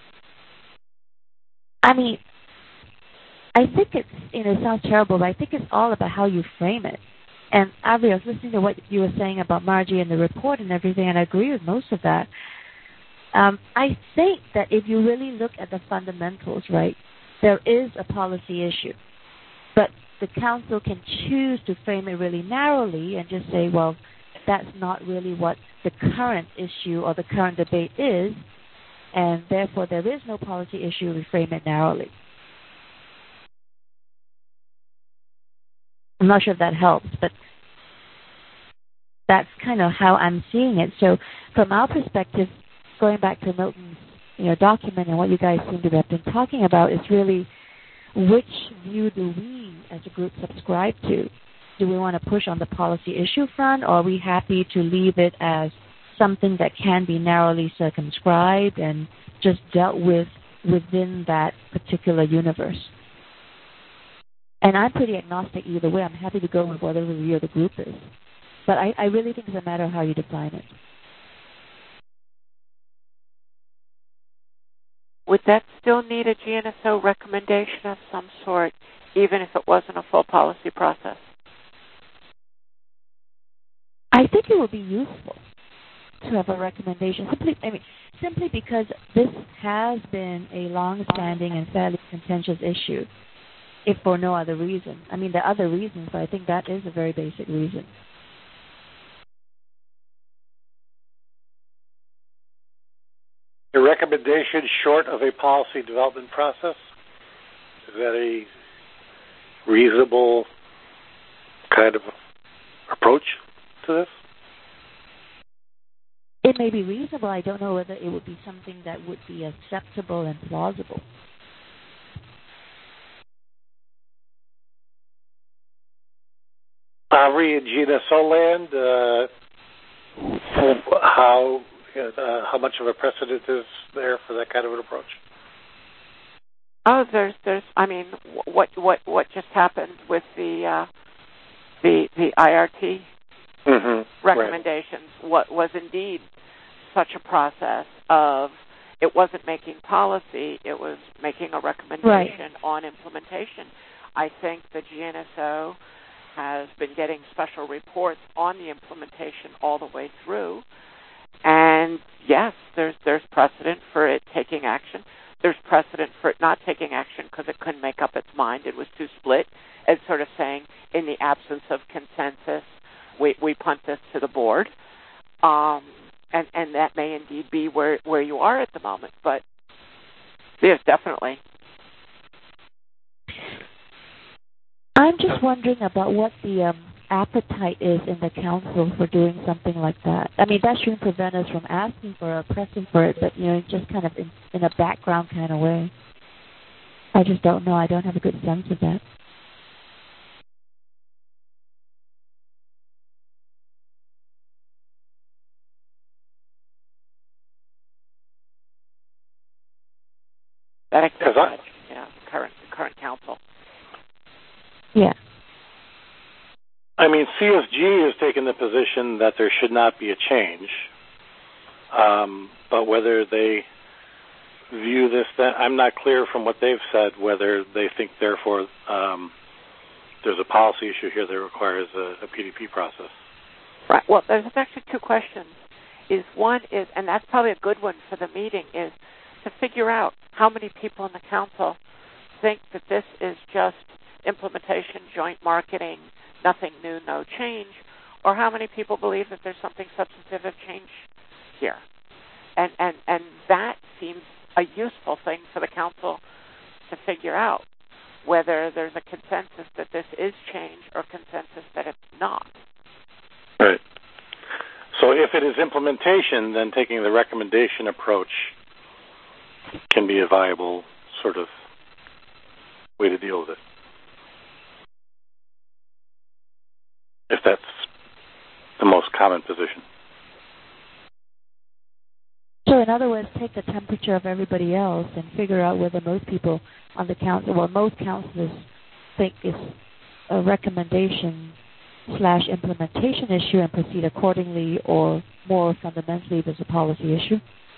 I mean, I think it's, you know, it sounds terrible, but I think it's all about how you frame it. And Avi, I was listening to what you were saying about Margie and the report and everything, and I agree with most of that. Um, I think that if you really look at the fundamentals, right, there is a policy issue. But the council can choose to frame it really narrowly and just say, well, that's not really what the current issue or the current debate is, and therefore there is no policy issue, we frame it narrowly. I'm not sure if that helps, but that's kind of how I'm seeing it. So from our perspective, going back to Milton's you know, document and what you guys seem to have been talking about is really which view do we as a group subscribe to? Do we want to push on the policy issue front, or are we happy to leave it as something that can be narrowly circumscribed and just dealt with within that particular universe? And I'm pretty agnostic either way. I'm happy to go with whatever the view of the group is. But I, I really think it's a matter of how you define it. Would that still need a G N S O recommendation of some sort, even if it wasn't a full policy process? I think it would be useful to have a recommendation, simply, I mean, simply because this has been a long-standing and fairly contentious issue. if for no other reason. I mean, there are other reasons, but I think that is a very basic reason. A recommendation short of a policy development process? Is that a reasonable kind of approach to this? It may be reasonable. I don't know whether it would be something that would be acceptable and plausible. Henri and Gina Soland, uh, how uh, how much of a precedent is there for that kind of an approach? Oh, there's, there's. I mean, what, what, what just happened with the, uh, the, the I R T mm-hmm. recommendations? Right. What was indeed such a process of it wasn't making policy; it was making a recommendation right. on implementation. I think the G N S O has been getting special reports on the implementation all the way through, and yes, there's there's precedent for it taking action. There's precedent for it not taking action because it couldn't make up its mind. It was too split. It's sort of saying, in the absence of consensus, we, we punt this to the board. Um, and, and that may indeed be where, where you are at the moment. But yes, definitely. I'm just wondering about what the um, appetite is in the council for doing something like that. I mean, that shouldn't prevent us from asking for or pressing for it, but, you know, just kind of in, in a background kind of way. I just don't know. I don't have a good sense of that. That except yeah, current current council. Yeah. I mean, C S G has taken the position that there should not be a change, um, but whether they view this, that I'm not clear from what they've said whether they think, therefore, um, there's a policy issue here that requires a, a P D P process. Right. Well, there's actually two questions. Is one is, and that's probably a good one for the meeting, is to figure out how many people in the council think that this is just implementation, joint marketing, nothing new, no change, or how many people believe that there's something substantive of change here. And, and, and that seems a useful thing for the council to figure out, whether there's a consensus that this is change or consensus that it's not. Right. So if it is implementation, then taking the recommendation approach can be a viable sort of way to deal with it. If that's the most common position. So in other words, take the temperature of everybody else and figure out whether most people on the council, well, most councilors think it's a recommendation slash implementation issue and proceed accordingly, or more fundamentally, there's a policy issue.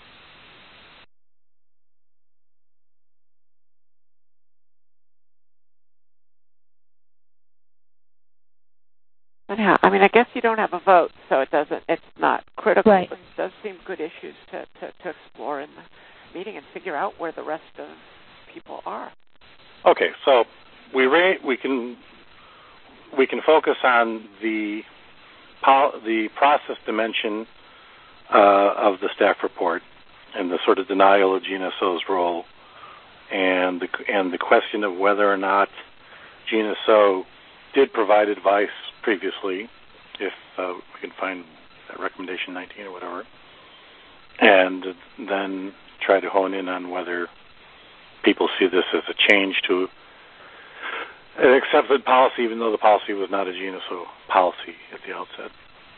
Anyhow, I mean, I guess you don't have a vote, so it doesn't. It's not critical. Right. But it does seem good issues to, to, to explore in the meeting and figure out where the rest of people are. Okay, so we ra- we can we can focus on the pol- the process dimension uh, of the staff report and the sort of denial of G N S O's role, and the and the question of whether or not G N S O did provide advice previously, if uh, we can find that recommendation nineteen or whatever, and then try to hone in on whether people see this as a change to an accepted policy, even though the policy was not a G N S O policy at the outset.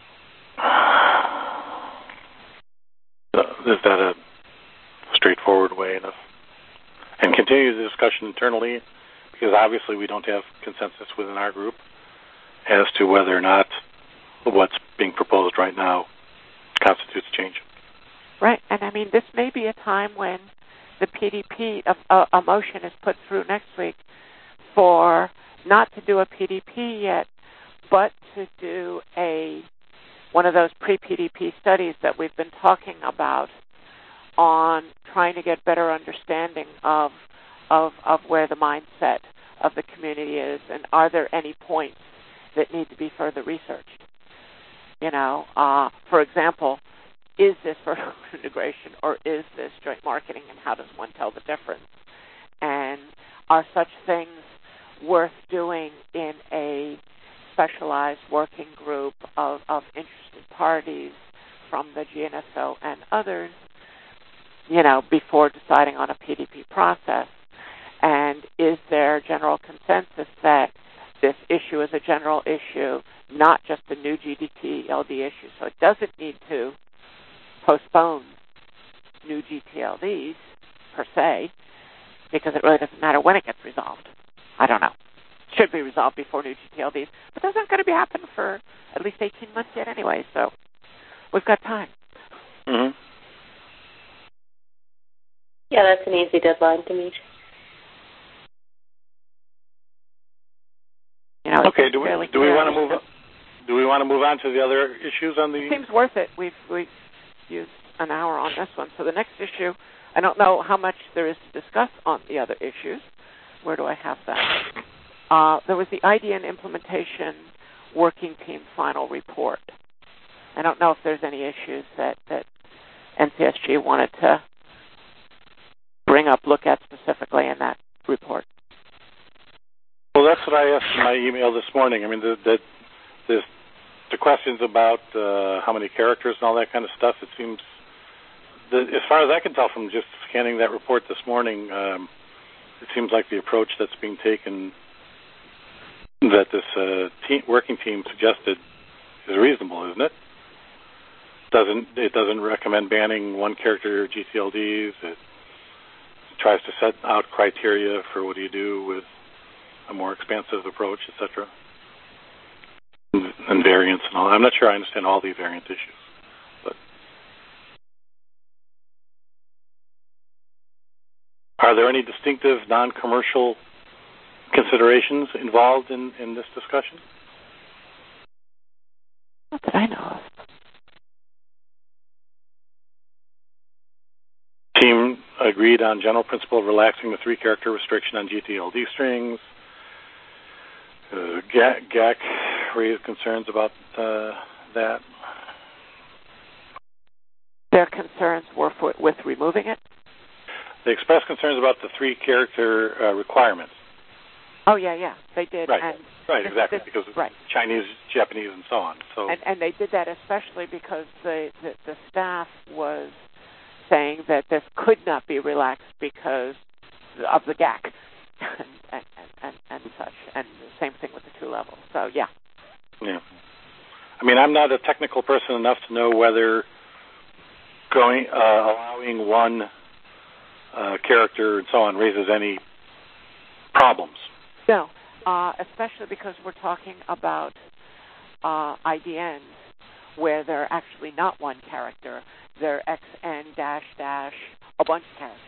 Uh, is that a straightforward way enough? And continue the discussion internally, because obviously we don't have consensus within our group as to whether or not what's being proposed right now constitutes change. Right, and I mean, this may be a time when the P D P, a, a motion is put through next week for not to do a P D P yet, but to do a one of those pre-P D P studies that we've been talking about on trying to get better understanding of of, of where the mindset of the community is, and are there any points that need to be further researched? You know, uh, for example, is this vertical integration or is this joint marketing, and how does one tell the difference? And are such things worth doing in a specialized working group of, of interested parties from the G N S O and others, you know, before deciding on a P D P process? And is there general consensus that this issue is a general issue, not just a new G D T L D issue? So it doesn't need to postpone new G T L Ds, per se, because it really doesn't matter when it gets resolved. I don't know. It should be resolved before new G T L Ds, but that's not going to be happening for at least eighteen months yet anyway, so we've got time. Mm-hmm. Yeah, that's an easy deadline to meet. You know, okay, do we do we want to move on? Do we want to move on to the other issues on the? It seems worth it. We've we've used an hour on this one, so the next issue, I don't know how much there is to discuss on the other issues. Where do I have that? Uh, there was the I D N implementation working team final report. I don't know if there's any issues that, that N C S G wanted to bring up, look at specifically in that report. Well, that's what I asked in my email this morning. I mean, the the, the, the questions about uh, how many characters and all that kind of stuff, it seems, the, as far as I can tell from just scanning that report this morning, um, it seems like the approach that's being taken, that this uh, team, working team suggested, is reasonable, isn't it? Doesn't it doesn't recommend banning one character G T L Ds. It tries to set out criteria for what do you do with a more expansive approach, et cetera, and, and variants and all. I'm not sure I understand all the variant issues, but are there any distinctive non-commercial considerations involved in, in this discussion? Not that I know of. Team agreed on general principle of relaxing the three-character restriction on G T L D strings. Uh, G A C raised concerns about uh, that. Their concerns were for, with removing it? They expressed concerns about the three-character uh, requirements. Oh, yeah, yeah, they did. Right, and right, this, exactly, this, because of right. Chinese, Japanese, and so on. So, And, and they did that especially because the, the, the staff was saying that this could not be relaxed because of the G A C and, and, and, and such, and the same thing with the two levels. So, yeah. Yeah. I mean, I'm not a technical person enough to know whether going uh, allowing one uh, character and so on raises any problems. No, uh, especially because we're talking about uh, I D Ns where they're actually not one character. They're X N dash dash a bunch of characters.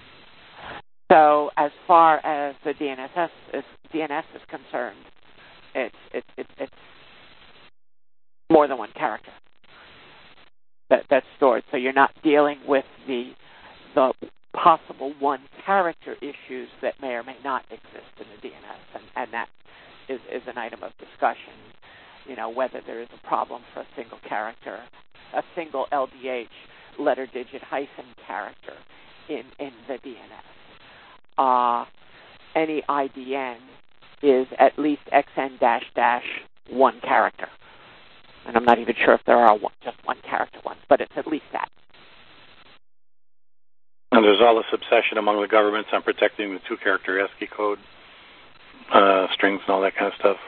So as far as the D N S S is, D N S is concerned, it's it's it's, it's more than one character that that's stored. So you're not dealing with the the possible one character issues that may or may not exist in the D N S, and, and that is, is an item of discussion. You know, whether there is a problem for a single character, a single L D H letter digit hyphen character in, in the D N S. Uh, any I D N is at least X N dash dash one character. And I'm not even sure if there are one, just one character ones, but it's at least that. And there's all this obsession among the governments on protecting the two-character ASCII code uh, strings and all that kind of stuff.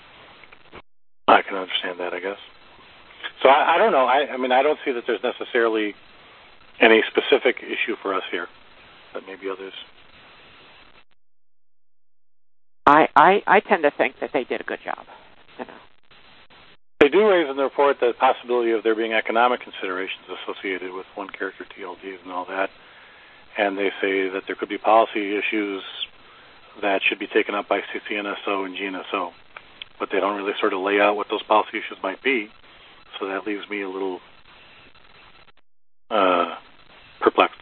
I can understand that, I guess. So I, I don't know. I, I mean, I don't see that there's necessarily any specific issue for us here, but maybe others. I, I, I tend to think that they did a good job. You know. They do raise in the report the possibility of there being economic considerations associated with one-character T L Ds and all that. And they say that there could be policy issues that should be taken up by C N S O and G N S O. But they don't really sort of lay out what those policy issues might be. So that leaves me a little uh, perplexed.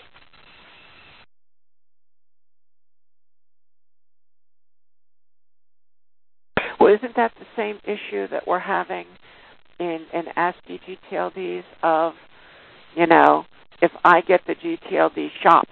Well, isn't that the same issue that we're having in, in ASCII G T L Ds of, you know, if I get the G T L D shop,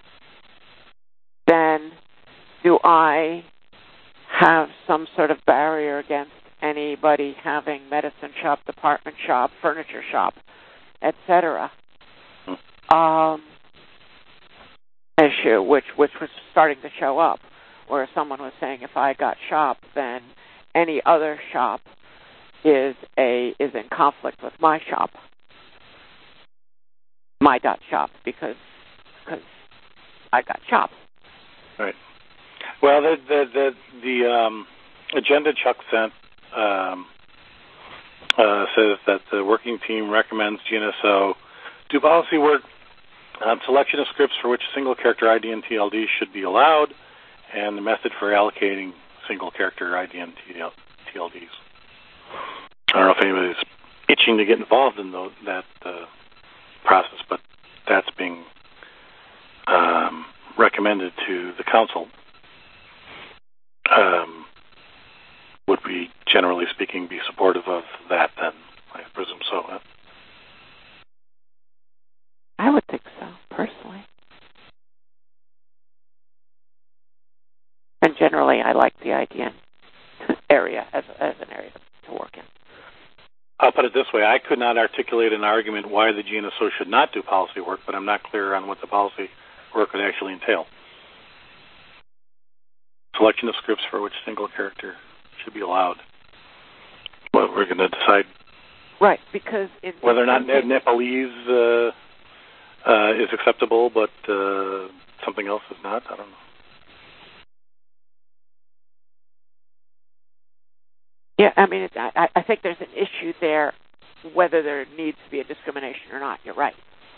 then do I have some sort of barrier against anybody having medicine shop, department shop, furniture shop, et cetera? Um, issue, which which was starting to show up, where someone was saying if I got shop, then any other shop is a is in conflict with my shop, my dot shop, because because I got shop. Right. Well, the the the, the um, agenda Chuck sent um, uh, says that the working team recommends G N S O do policy work on selection of scripts for which single character I D N T L D should be allowed, and the method for allocating single character I D N T L Ds. I don't know if anybody's itching to get involved in the, that uh, process, but that's being um, recommended to the council. Um, would we, generally speaking, be supportive of that then? I presume so. Huh? I would think so, personally. And generally, I like the I D N area as, as an area to work in. I'll put it this way. I could not articulate an argument why the G N S O should not do policy work, but I'm not clear on what the policy work would actually entail. Selection of scripts for which single character should be allowed. Well, we're going to decide right, because it, whether or not Nepalese uh, uh, is acceptable, but uh, something else is not. I don't know. Yeah, I mean, it, I, I think there's an issue there, whether there needs to be a discrimination or not. You're right.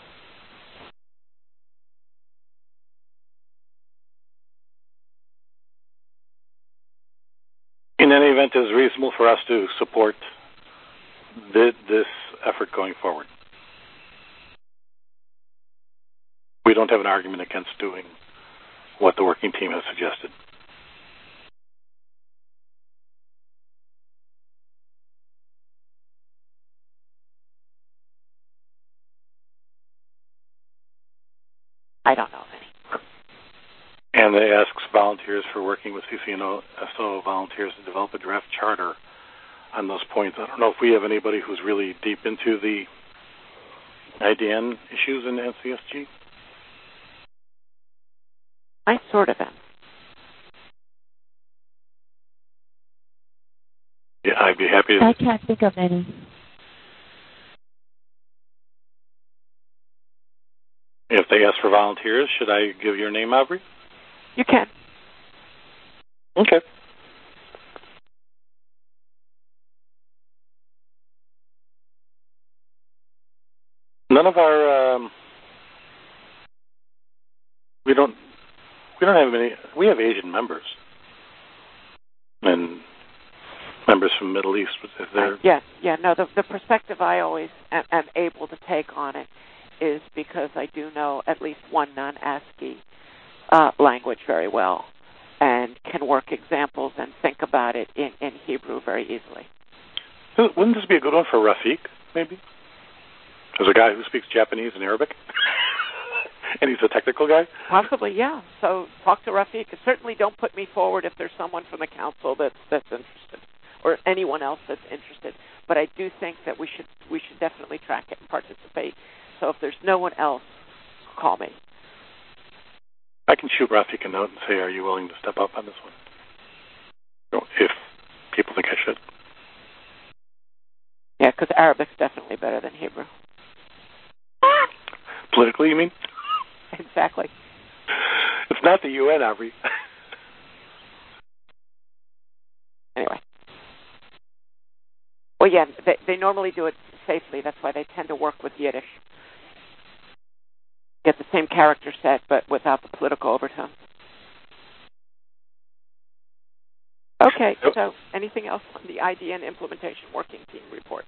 In any event, it is reasonable for us to support th- this effort going forward. We don't have an argument against doing what the working team has suggested. I don't know of any. And they ask volunteers for working with C C N O S O volunteers to develop a draft charter on those points. I don't know if we have anybody who's really deep into the I D N issues in N C S G. I sort of am. Yeah, I'd be happy to. I can't think of any. If they ask for volunteers, should I give your name, Aubrey? You can. Okay. None of our um, we don't we don't have any. We have Asian members and members from the Middle East. Is there? Uh, yeah, yeah. No, the the perspective I always am, am able to take on it is because I do know at least one non-ASCII uh, language very well, and can work examples and think about it in, in Hebrew very easily. Wouldn't this be a good one for Rafiq, maybe? As a guy who speaks Japanese and Arabic? And he's a technical guy? Possibly, yeah. So talk to Rafiq. Certainly don't put me forward if there's someone from the council that's, that's interested, or anyone else that's interested. But I do think that we should we should definitely track it and participate. So if there's no one else, call me. I can shoot Rafiq a note and say, are you willing to step up on this one? If people think I should. Yeah, because Arabic's definitely better than Hebrew. Politically, you mean? Exactly. It's not the U N, Aubrey. Anyway. Well, yeah, they, they normally do it safely. That's why they tend to work with Yiddish. Get the same character set, but without the political overtone. Okay, yep. So anything else on the I D N implementation working team report?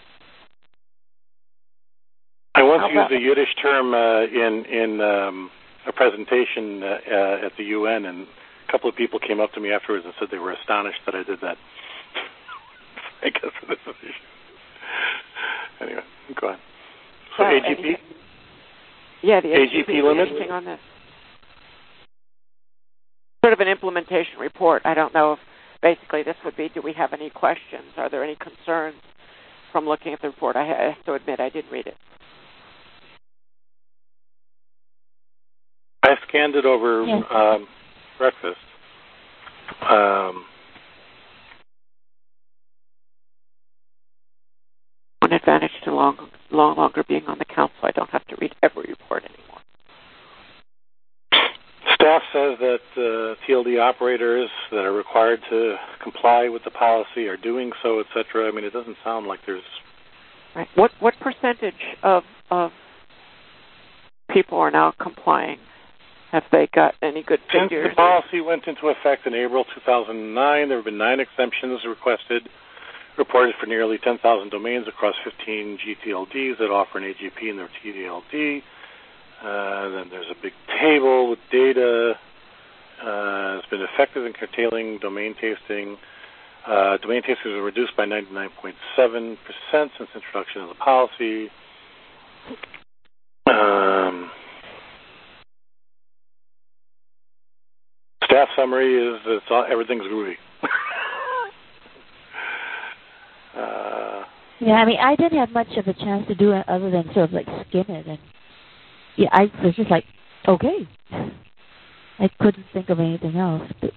I once used a Yiddish term uh, in in um, a presentation uh, uh, at the U N, and a couple of people came up to me afterwards and said they were astonished that I did that. I guess for this issue. Anyway, go on. So well, A G P? Anything. Yeah, the A G P limit? Anything on this? Sort of an implementation report. I don't know if basically this would be, do we have any questions? Are there any concerns from looking at the report? I have to admit I didn't read it. I scanned it over yeah. um, breakfast. Um, One advantage to long, long longer being on the council, I don't have to read every report anymore. Staff says that uh, T L D operators that are required to comply with the policy are doing so, et cetera. I mean, it doesn't sound like there's... Right. What what percentage of of people are now complying? Have they got any good Since figures? the policy went into effect in April two thousand nine, there have been nine exemptions requested, reported for nearly ten thousand domains across fifteen G T L Ds that offer an A G P in their T D L D. Uh, then there's a big table with data. Uh, it's been effective in curtailing domain tasting. Uh, domain tastings were reduced by ninety-nine point seven percent since introduction of the policy. Um, staff summary is that it's all, everything's groovy. uh, Yeah, I mean, I didn't have much of a chance to do it other than sort of like skim it, and yeah, I was just like, okay. I couldn't think of anything else. But...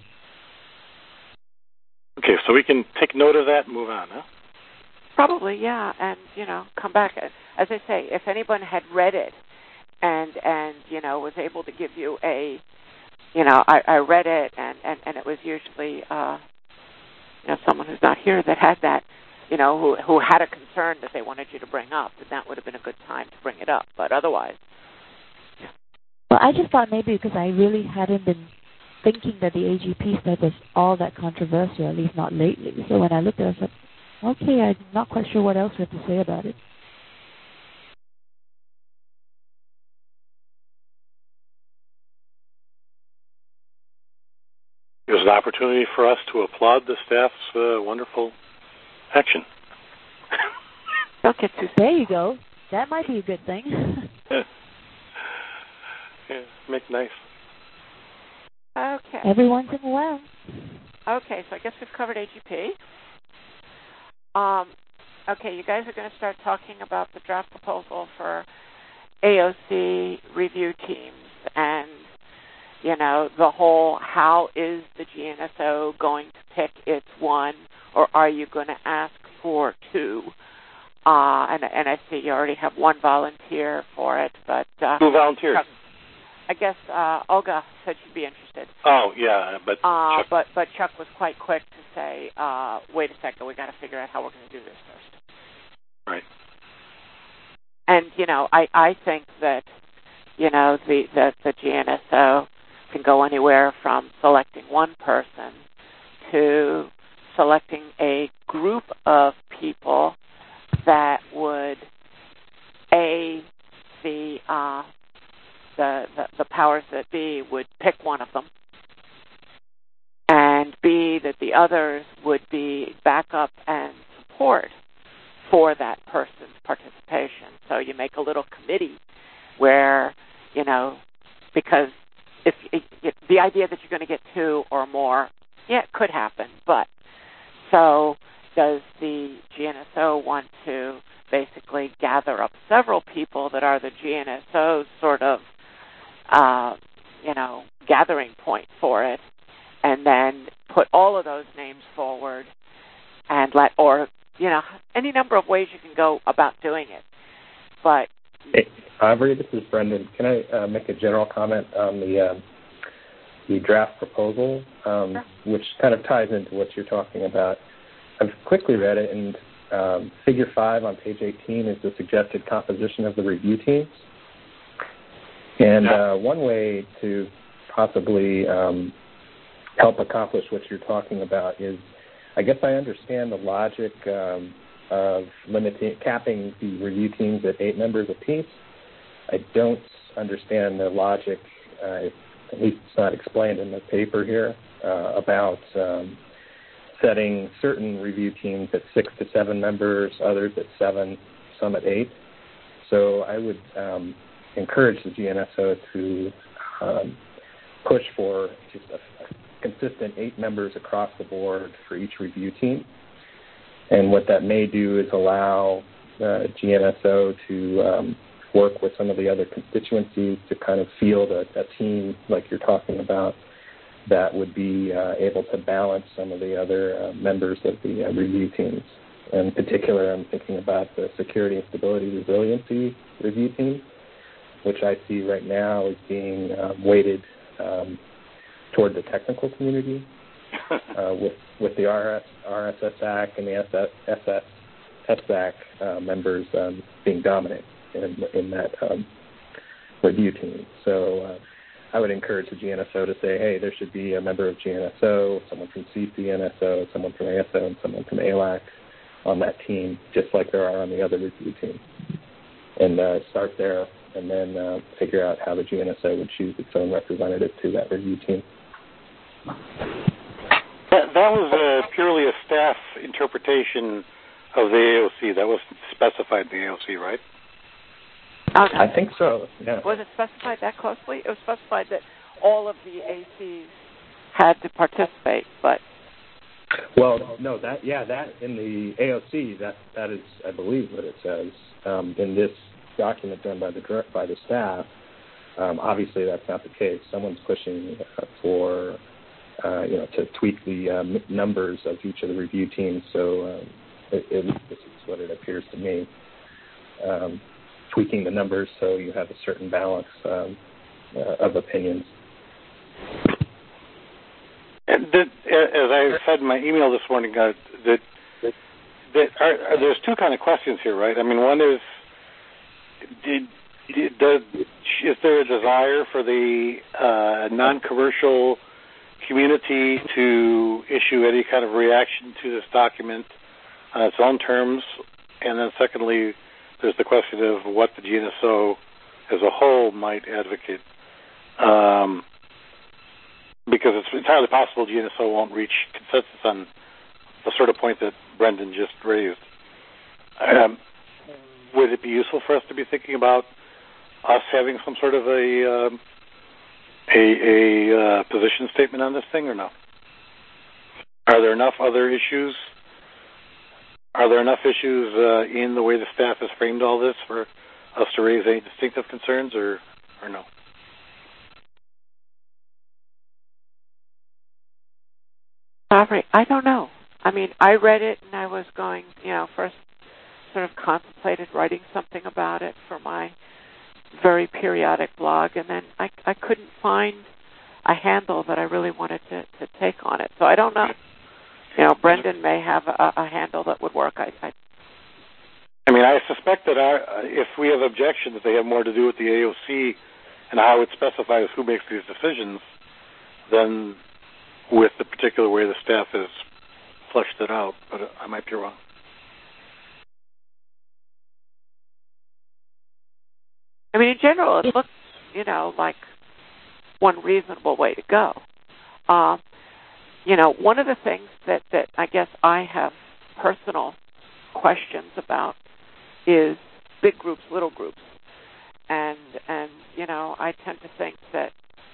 Okay, so we can take note of that and move on, huh? Probably, yeah, and, you know, come back. As I say, if anyone had read it and, and you know, was able to give you a, you know, I, I read it, and, and, and it was usually, uh, you know, someone who's not here that had that, you know, who who had a concern that they wanted you to bring up, then that would have been a good time to bring it up. But otherwise... Well, I just thought maybe because I really hadn't been thinking that the A G P stuff was all that controversial, at least not lately. So when I looked at it, I was like, okay, I'm not quite sure what else we have to say about it. It was an opportunity for us to applaud the staff's uh, wonderful action. Don't get too... There you go. That might be a good thing. yeah. yeah, make nice. Okay. Every once in a while. Okay, so I guess we've covered A G P. Um, okay, you guys are going to start talking about the draft proposal for A O C review teams and, you know, the whole how is the G N S O going to pick its one, or are you going to ask for two? Uh, and, and I see you already have one volunteer for it, but... Uh, Two volunteers. Chuck, I guess uh, Olga said she'd be interested. Oh, yeah, but... Uh, Chuck. but but Chuck was quite quick to say, uh, wait a second, we got to figure out how we're going to do this first. Right. And, you know, I, I think that, you know, the, the, the G N S O can go anywhere from selecting one person to selecting a group of people that would, A, the, uh, the, the, the powers that be would pick one of them, and B, that the others would be backup and support for that person's participation. So you make a little committee where, you know, because if, if, if the idea that you're going to get two or more, yeah, it could happen, but so does the G N S O want to basically gather up several people that are the G N S O's sort of, uh, you know, gathering point for it, and then put all of those names forward and let, or, you know, any number of ways you can go about doing it. But... Hey, Aubrey, this is Brendan. Can I uh, make a general comment on the uh, the draft proposal, um, sure. which kind of ties into what you're talking about? I've quickly read it, and um, figure five on page eighteen is the suggested composition of the review teams. And uh, one way to possibly um, help accomplish what you're talking about is, I guess I understand the logic um, of limiting, capping the review teams at eight members apiece. I don't understand the logic, uh, at least it's not explained in the paper here, uh, about um, setting certain review teams at six to seven members, others at seven, some at eight. So I would um, encourage the G N S O to um, push for just a, a consistent eight members across the board for each review team. And what that may do is allow uh, G N S O to um, work with some of the other constituencies to kind of field a, a team like you're talking about that would be uh, able to balance some of the other uh, members of the uh, review teams. In particular, I'm thinking about the Security and Stability Resiliency review team, which I see right now as being um, weighted um, toward the technical community uh, with, with the R S, R S S A C and the S S S A C uh, members um, being dominant in, in that um, review team. So uh, I would encourage the G N S O to say, hey, there should be a member of G N S O, someone from C C N S O, someone from A S O, and someone from A L A C on that team, just like there are on the other review teams. And uh, start there and then uh, figure out how the G N S O would choose its own representative to that review team. That, that was uh, purely a staff interpretation of the A O C. That wasn't specified in the A O C, right? Okay. I think so, yeah. Was it specified that closely? It was specified that all of the A Cs had to participate, but... Well, no, that yeah, that in the A O C, that that is, I believe, what it says. Um, in this document done by the by the staff, um, obviously that's not the case. Someone's pushing uh, for, uh, you know, to tweak the um, numbers of each of the review teams. So um, it, it, this is what it appears to me. Um, tweaking the numbers so you have a certain balance um, uh, of opinions. And that, as I said in my email this morning, uh, that, that are, are, there's two kind of questions here, right? I mean, one is, did, did, does, is there a desire for the uh, non-commercial community to issue any kind of reaction to this document on its own terms? And then secondly, there's the question of what the G N S O as a whole might advocate. Um, because it's entirely possible G N S O won't reach consensus on the sort of point that Brendan just raised. Um, would it be useful for us to be thinking about us having some sort of a um, a, a uh, position statement on this thing or no? Are there enough other issues? Are there enough issues uh, in the way the staff has framed all this for us to raise any distinctive concerns or, or no? Sorry, I don't know. I mean, I read it and I was going, you know, first sort of contemplated writing something about it for my very periodic blog, and then I, I couldn't find a handle that I really wanted to, to take on it. So I don't know. You know, Brendan may have a, a handle that would work. I, I I mean, I suspect that our, if we have objections, they have more to do with the A O C and how it specifies who makes these decisions than with the particular way the staff has fleshed it out. But I might be wrong. I mean, in general, it looks, you know, like one reasonable way to go. Uh, you know, one of the things that, that I guess I have personal questions about is big groups, little groups. And, and you know, I tend to think that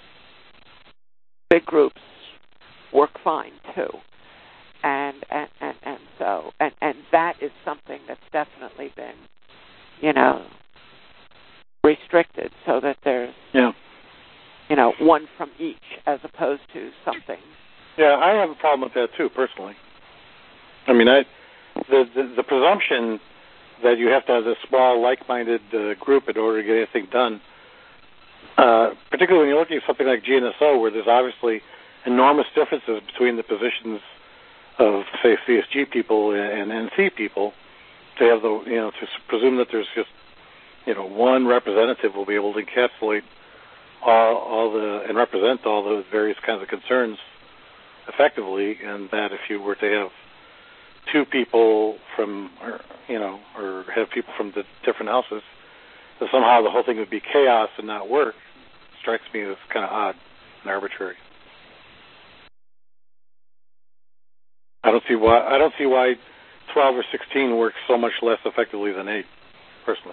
big groups work fine, too. And, and, and, and so, and, and that is something that's definitely been, you know, restricted so that there's, yeah. you know, one from each as opposed to something. Yeah, I have a problem with that too, personally. I mean, I the the, the presumption that you have to have this small, like-minded uh, group in order to get anything done, uh, particularly when you're looking at something like G N S O, where there's obviously enormous differences between the positions of, say, C S G people and N C people, to have the, you know, to presume that there's just, you know, one representative will be able to encapsulate all, all the and represent all the various kinds of concerns effectively, and that if you were to have two people from, or, you know, or have people from the different houses, that somehow the whole thing would be chaos and not work, strikes me as kind of odd and arbitrary. I don't don't see why. I don't see why twelve or sixteen works so much less effectively than eight, personally.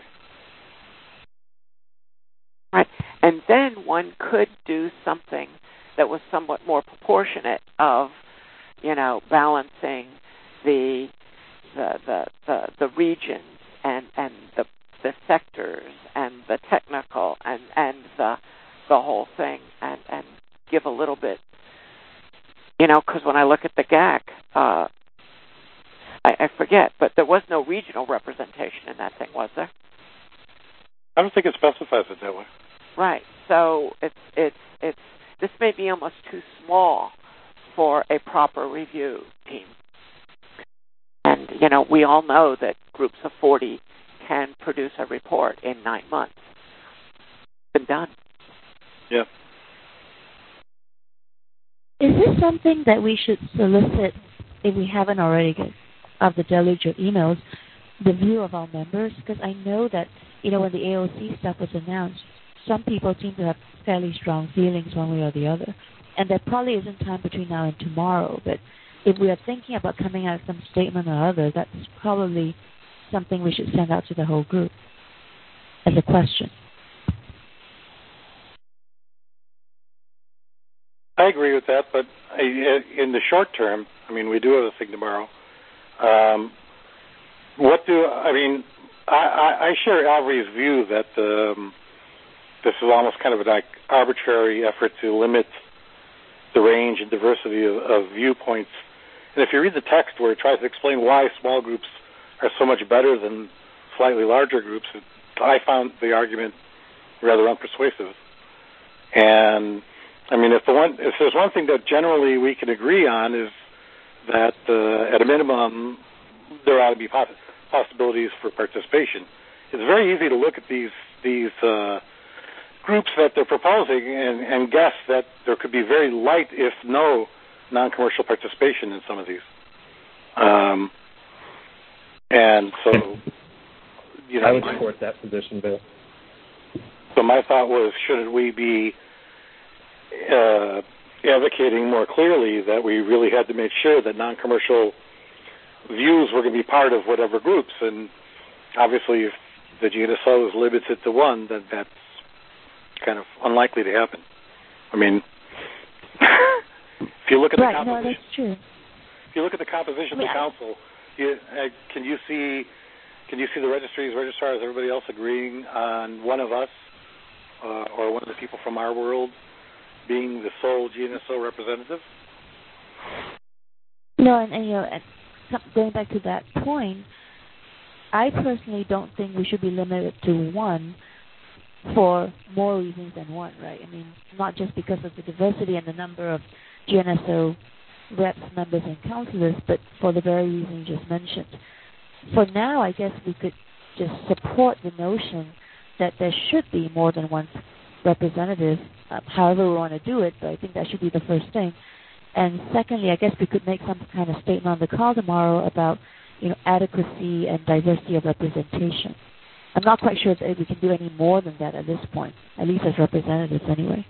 Right, and then one could do something that was somewhat more proportionate of, you know, balancing the the the the, the regions and and the the sectors and the technical and and the the whole thing, and and give a little bit, you know, because when I look at the G A C, uh, I, I forget, but there was no regional representation in that thing, was there? I don't think it specifies it that way. Right. So it's it's it's this may be almost too small for a proper review team. And you know, we all know that groups of forty can produce a report in nine months. It's been done. Yeah. Is this something that we should solicit, if we haven't already, of the deluge of emails, the view of our members? Because I know that, you know, when the A O C stuff was announced, some people seem to have fairly strong feelings one way or the other. And there probably isn't time between now and tomorrow, but if we are thinking about coming out with some statement or other, that's probably something we should send out to the whole group as a question. I agree with that, but in the short term, I mean, we do have a thing tomorrow. Um, what do, I mean, I, I share Avery's view that um, this is almost kind of an arbitrary effort to limit the range and diversity of, of viewpoints. And if you read the text where it tries to explain why small groups are so much better than slightly larger groups, I found the argument rather unpersuasive. And I mean, if the one, if there's one thing that generally we can agree on is that uh, at a minimum there ought to be poss- possibilities for participation. It's very easy to look at these these uh, groups that they're proposing and, and guess that there could be very light, if no, non-commercial participation in some of these. Um, and so, you know, I would support that position, Bill. So my thought was, should we be uh, advocating more clearly that we really had to make sure that non-commercial views were going to be part of whatever groups? And obviously, if the G N S O limits it to one, then that's kind of unlikely to happen. I mean, if you look at right, the composition, no, that's true. If you look at the composition yeah. of the council, you, uh, can you see can you see the registries, registrars, everybody else agreeing on one of us uh, or one of the people from our world being the sole G N S O representative? No, and, and you know, and going back to that point, I personally don't think we should be limited to one for more reasons than one, right? I mean, not just because of the diversity and the number of G N S O reps, members, and councillors, but for the very reason you just mentioned. For now, I guess we could just support the notion that there should be more than one representative, um, however we want to do it, but I think that should be the first thing. And secondly, I guess we could make some kind of statement on the call tomorrow about, you know, adequacy and diversity of representation. I'm not quite sure if we can do any more than that at this point, at least as representatives anyway.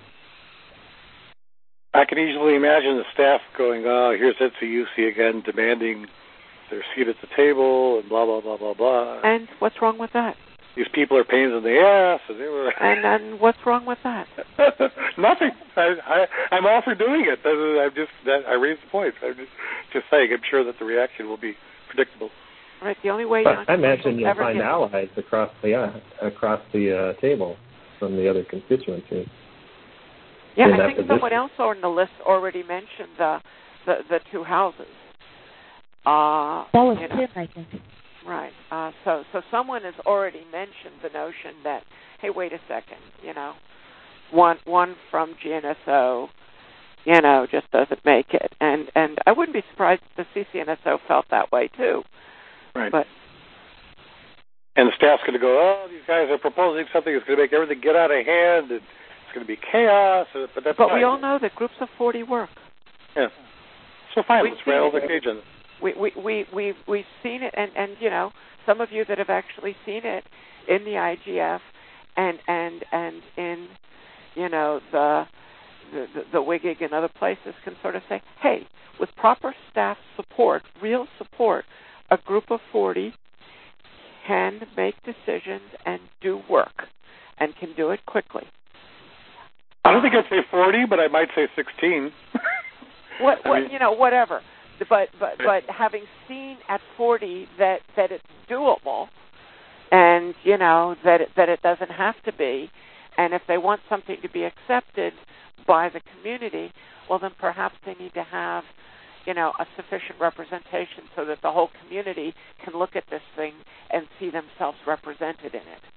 I can easily imagine the staff going, oh, here's N C U C again demanding their seat at the table and blah, blah, blah, blah, blah. And what's wrong with that? These people are pains in the ass. And, they were and, and what's wrong with that? Nothing. I, I, I'm all for doing it. I'm just, that, I raised the point. I'm just, just saying, I'm sure that the reaction will be predictable. Right. The only way but I imagine you'll ever find get... allies across the uh, across the uh, table from the other constituencies. Yeah, I think position. someone else on the list already mentioned the the, the two houses. Uh, that was you know, Tim, I think. Right. Uh, so so someone has already mentioned the notion that, hey, wait a second, you know, one one from G N S O, you know, just doesn't make it, and and I wouldn't be surprised if the C C N S O felt that way too. Right. But and the staff's going to go, oh, these guys are proposing something that's going to make everything get out of hand, and it's going to be chaos. But that's but fine. we all know that groups of forty work. Yeah. So fine, We've let's rattle the it. cage on it. We we we we've we've seen it, and, and you know, some of you that have actually seen it in the I G F, and and and in, you know, the the, the, the W I G I G and other places can sort of say, hey, with proper staff support, real support, a group of forty can make decisions and do work and can do it quickly. I don't think I'd say forty, but I might say sixteen. what, what I mean, you know, whatever. But but but having seen at forty that, that it's doable, and you know that it, that it doesn't have to be, and if they want something to be accepted by the community, well then perhaps they need to have, you know, a sufficient representation so that the whole community can look at this thing and see themselves represented in it.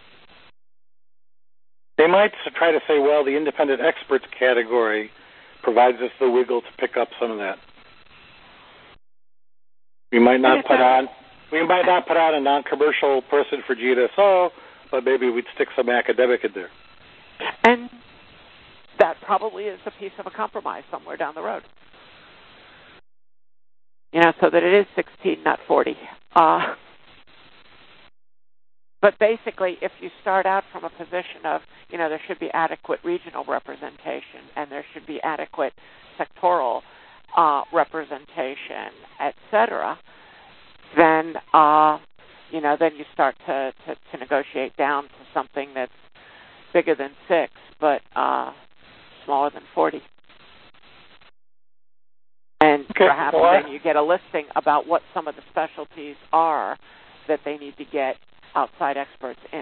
They might try to say, well, the independent experts category provides us the wiggle to pick up some of that. We might not put on we might not put on a non-commercial person for G N S O, but maybe we'd stick some academic in there. And that probably is a piece of a compromise somewhere down the road. You know, so that it is sixteen, not forty. Uh, but basically, if you start out from a position of, you know, there should be adequate regional representation and there should be adequate sectoral uh, representation, et cetera, then, uh, you know, then you start to, to, to negotiate down to something that's bigger than six, but uh, smaller than forty. And okay, perhaps well, then you get a listing about what some of the specialties are that they need to get outside experts in.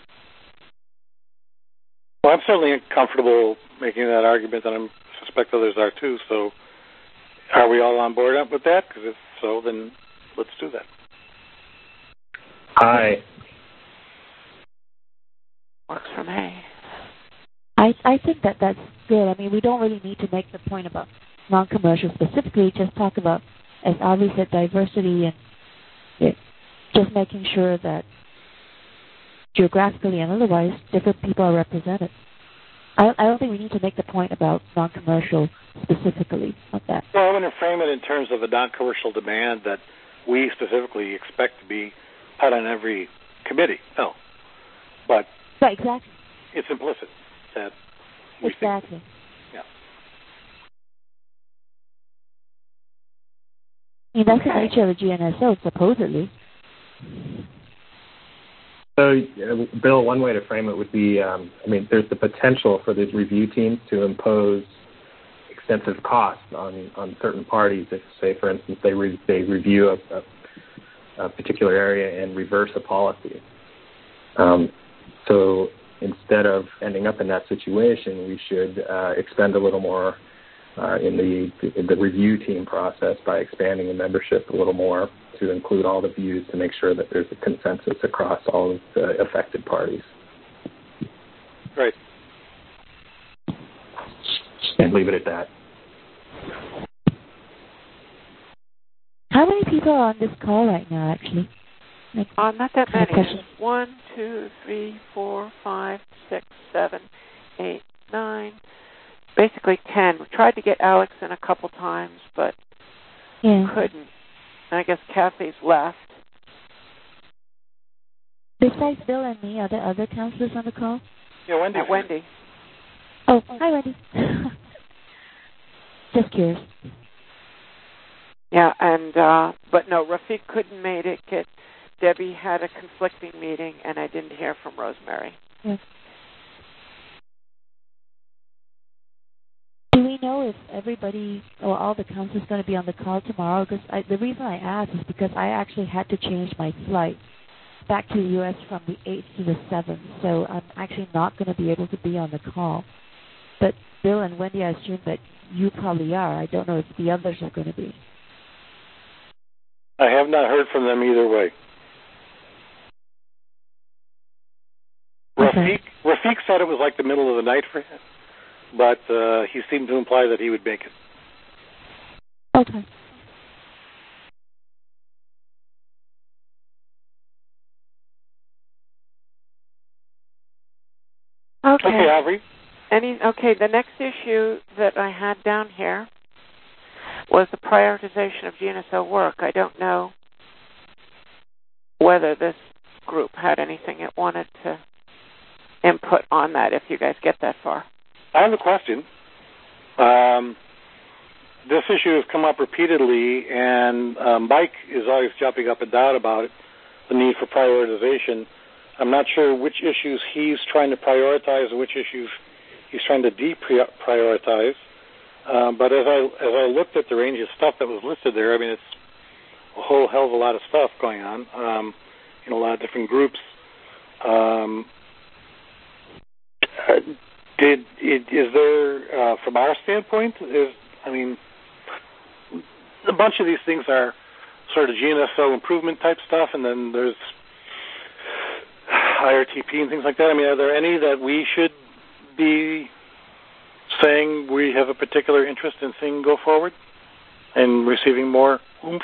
Well, I'm certainly comfortable making that argument, and I suspect others are too. So are we all on board with that? Because if so, then let's do that. Aye. Works for me. I I think that that's good. I mean, we don't really need to make the point about non-commercial specifically. Just talk about, as Avi said, diversity and it, just making sure that geographically and otherwise different people are represented. I, I don't think we need to make the point about non-commercial specifically on that. Well, I'm going to frame it in terms of a non-commercial demand that we specifically expect to be put on every committee. No. But yeah, exactly. It's implicit that we Exactly. think, yeah. I mean, that's the nature of the G N S O, supposedly. So, uh, Bill, one way to frame it would be, um, I mean, there's the potential for these review teams to impose extensive costs on, on certain parties. If, say, for instance, they re- they review a, a, a particular area and reverse a policy. Um, so instead of ending up in that situation, we should uh, expend a little more uh, in the in the review team process by expanding the membership a little more to include all the views to make sure that there's a consensus across all of the affected parties. Right. And leave it at that. How many people are on this call right now, actually? Like, uh, not that many. Question. One, two, three, four, five, six, seven, eight, nine. Basically ten. We tried to get Alex in a couple times, but yeah. couldn't. And I guess Kathy's left. Besides Bill and me, are there other counselors on the call? Yeah, Wendy. Uh, Wendy. Oh, hi, Wendy. Just curious. Yeah, and uh, but no, Rafiq couldn't make it. Get, Debbie had a conflicting meeting, and I didn't hear from Rosemary. Yeah. Do we know if everybody or all the counselors going to be on the call tomorrow? Because I, the reason I asked is because I actually had to change my flight back to the U S from the eighth to the seventh, so I'm actually not going to be able to be on the call. But Bill and Wendy, I assume that you probably are. I don't know if the others are going to be. I have not heard from them either way. Okay. Rafiq, Rafiq said it was like the middle of the night for him, but uh, he seemed to imply that he would make it. Okay. Okay. Okay, Avery. Any, okay, the next issue that I had down here was the prioritization of G N S O work. I don't know whether this group had anything it wanted to input on that, if you guys get that far. I have a question. Um, this issue has come up repeatedly, and uh, Mike is always jumping up and down about it, the need for prioritization. I'm not sure which issues he's trying to prioritize and which issues he's trying to deprioritize. Um, but as I as I looked at the range of stuff that was listed there, I mean, it's a whole hell of a lot of stuff going on um, in a lot of different groups. Um, uh, did it, is there, uh, from our standpoint, is I mean, a bunch of these things are sort of G N S O improvement type stuff, and then there's I R T P and things like that. I mean, are there any that we should be saying we have a particular interest in seeing go forward and receiving more oomph?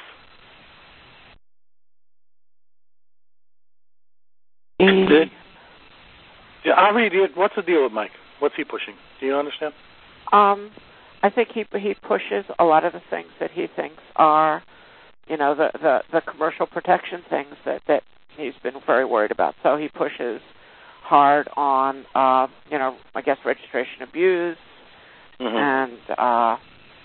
Mm. Did, yeah, I'll read it. What's the deal with Mike? What's he pushing? Do you understand? Um, I think he he pushes a lot of the things that he thinks are, you know, the, the, the commercial protection things that, that he's been very worried about. So he pushes hard on, uh, you know, I guess registration abuse mm-hmm. and uh,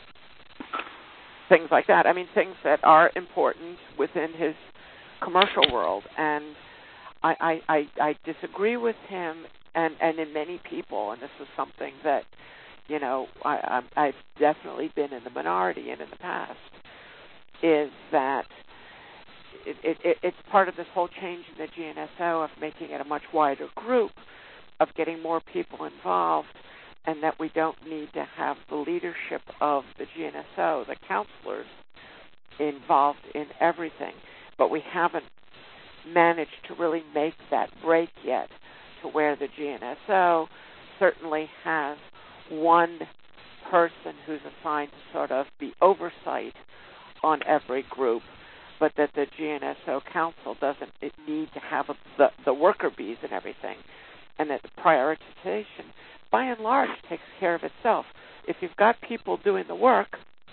things like that. I mean, things that are important within his commercial world. And I, I, I, I disagree with him and, and in many people, and this is something that, you know, I, I, I've definitely been in the minority in in the past, is that it, it, it, it's part of this whole change in the G N S O of making it a much wider group, of getting more people involved, and that we don't need to have the leadership of the G N S O, the counselors, involved in everything. But we haven't managed to really make that break yet to where the G N S O certainly has one person who's assigned to sort of be oversight on every group, but that the G N S O Council doesn't need to have a, the, the worker bees and everything, and that the prioritization, by and large, takes care of itself. If you've got people doing the work,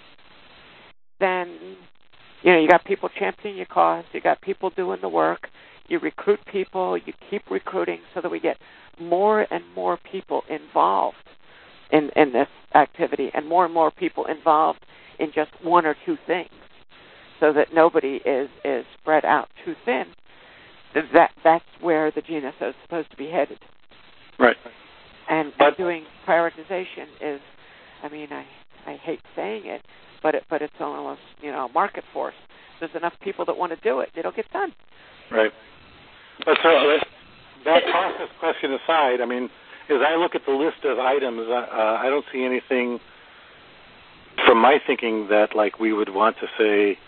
then, you know, you got people championing your cause, you got people doing the work, you recruit people, you keep recruiting so that we get more and more people involved in, in this activity, and more and more people involved in just one or two things, so that nobody is, is spread out too thin. That that's where the G N S O is supposed to be headed. Right. And, and doing prioritization is, I mean, I, I hate saying it, but it, but it's almost, you know, a market force. There's enough people that want to do it. It'll get done. Right. But so that, that process question aside, I mean, as I look at the list of items, uh, I don't see anything from my thinking that, like, we would want to say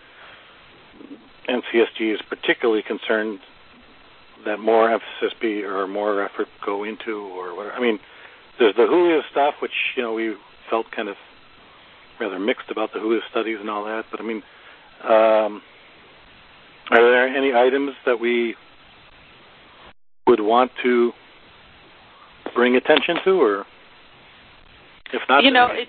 N C S G is particularly concerned that more emphasis be or more effort go into or whatever. I mean, there's the W H O stuff, which, you know, we felt kind of rather mixed about the W H O studies and all that. But, I mean, um, are there any items that we would want to bring attention to, or if not? You know, it,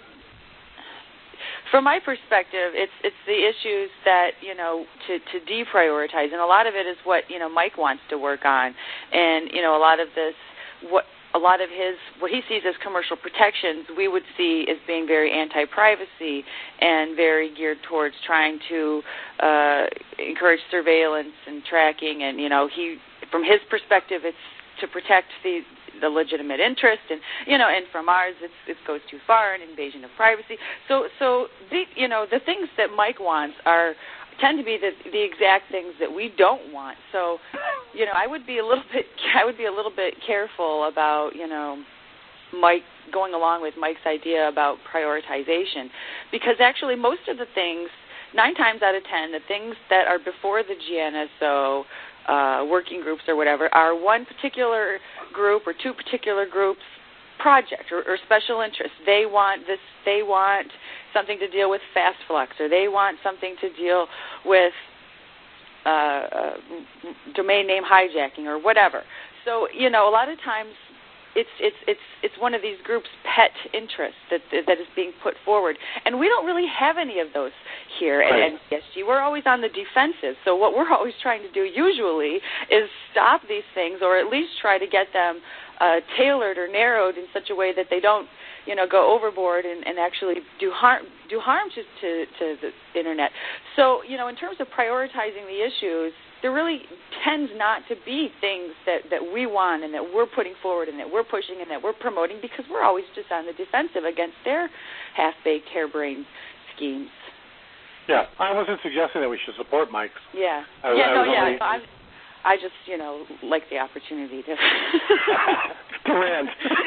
from my perspective, it's it's the issues that, you know, to, to deprioritize, and a lot of it is what, you know, Mike wants to work on, and, you know, a lot of this, what a lot of his, what he sees as commercial protections, we would see as being very anti-privacy and very geared towards trying to uh, encourage surveillance and tracking, and, you know, he, from his perspective, it's to protect the the legitimate interest, and, you know, and from ours, it's, it goes too far, an invasion of privacy. So, so the, you know, the things that Mike wants are tend to be the, the exact things that we don't want. So, you know, I would be a little bit, I would be a little bit careful about, you know, Mike going along with Mike's idea about prioritization, because actually most of the things, nine times out of ten, the things that are before the G N S O Uh, working groups or whatever are one particular group or two particular groups project or, or special interest. They want this. They want something to deal with fast flux, or they want something to deal with uh, uh, domain name hijacking or whatever. So, you know, a lot of times it's it's it's it's one of these groups' pet interests that that is being put forward, and we don't really have any of those here at N C S G. We're always on the defensive. So what we're always trying to do usually is stop these things, or at least try to get them uh, tailored or narrowed in such a way that they don't, you know, go overboard and, and actually do harm do harm to, to, to the internet. So, you know, in terms of prioritizing the issues, there really tends not to be things that, that we want and that we're putting forward and that we're pushing and that we're promoting because we're always just on the defensive against their half-baked, harebrained schemes. Yeah, I wasn't suggesting that we should support Mike's. Yeah. I, yeah, I no, was yeah. only... So I'm, I just, you know, like the opportunity to... to rant.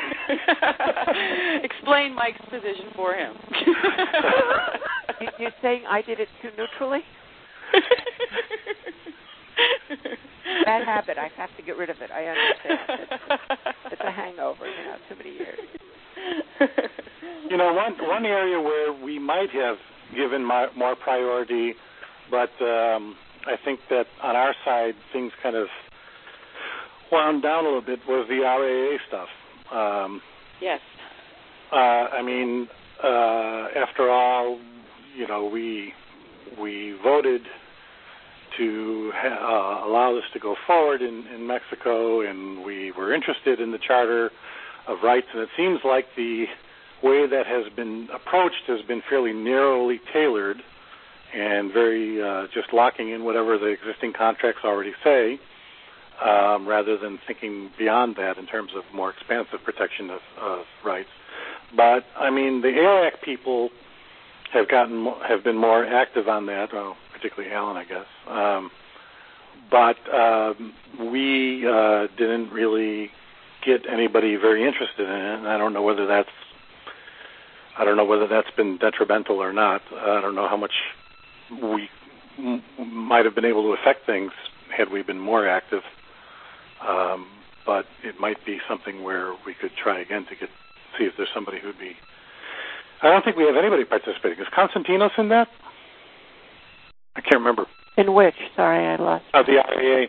Explain Mike's position for him. you, you're saying I did it too neutrally? Bad habit. I have to get rid of it. I understand. It's, it's a hangover, you know, too many years. You know, one one area where we might have given my, more priority, but um, I think that on our side things kind of wound down a little bit was the R A A stuff. Um, yes. Uh, I mean, uh, after all, you know, we we voted to ha- uh, allow this to go forward in, in Mexico, and we were interested in the Charter of Rights, and it seems like the way that has been approached has been fairly narrowly tailored and very uh, just locking in whatever the existing contracts already say, um, rather than thinking beyond that in terms of more expansive protection of, of rights. But, I mean, the A R A C people have gotten mo- have been more active on that, well, particularly Alan, I guess. Um, but um, we uh, didn't really get anybody very interested in it, and I don't know whether that's I don't know whether that's been detrimental or not. I don't know how much we m- might have been able to affect things had we been more active. Um, but it might be something where we could try again to get see if there's somebody who'd be. I don't think we have anybody participating. Is Konstantinos in that? I can't remember. In which? Sorry, I lost. Uh, the R A A.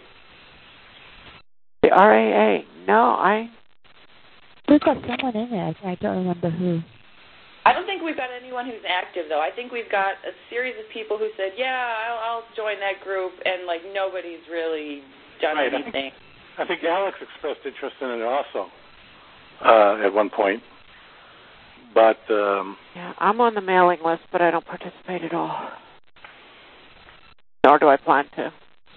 The R A A. No, I. We've got someone in there. I don't remember who. I don't think we've got anyone who's active, though. I think we've got a series of people who said, yeah, I'll, I'll join that group, and, like, nobody's really done right, anything. I think, I think Alex expressed interest in it also uh, at one point. But, um... yeah, I'm on the mailing list, but I don't participate at all. Nor do I plan to.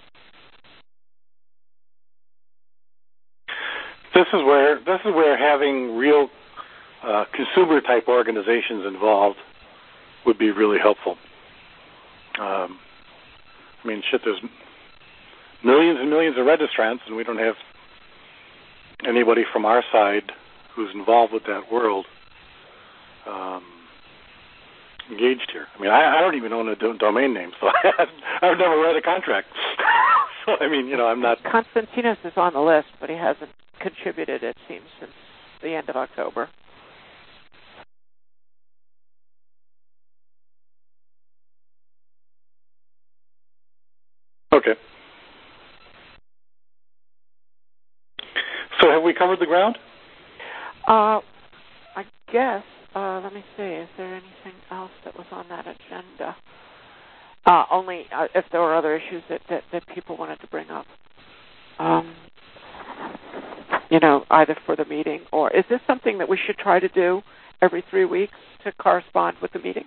This is where, this is where having real Uh, consumer-type organizations involved would be really helpful. Um, I mean, shit, there's millions and millions of registrants, and we don't have anybody from our side who's involved with that world um, engaged here. I mean, I, I don't even own a do- domain name, so I've never read a contract. So, I mean, you know, I'm not... Konstantinos is on the list, but he hasn't contributed, it seems, since the end of October. Okay. So have we covered the ground? Uh, I guess. Uh, let me see. Is there anything else that was on that agenda? Uh, only uh, if there were other issues that, that, that people wanted to bring up. Um, you know, either for the meeting or... Is this something that we should try to do every three weeks to correspond with the meeting?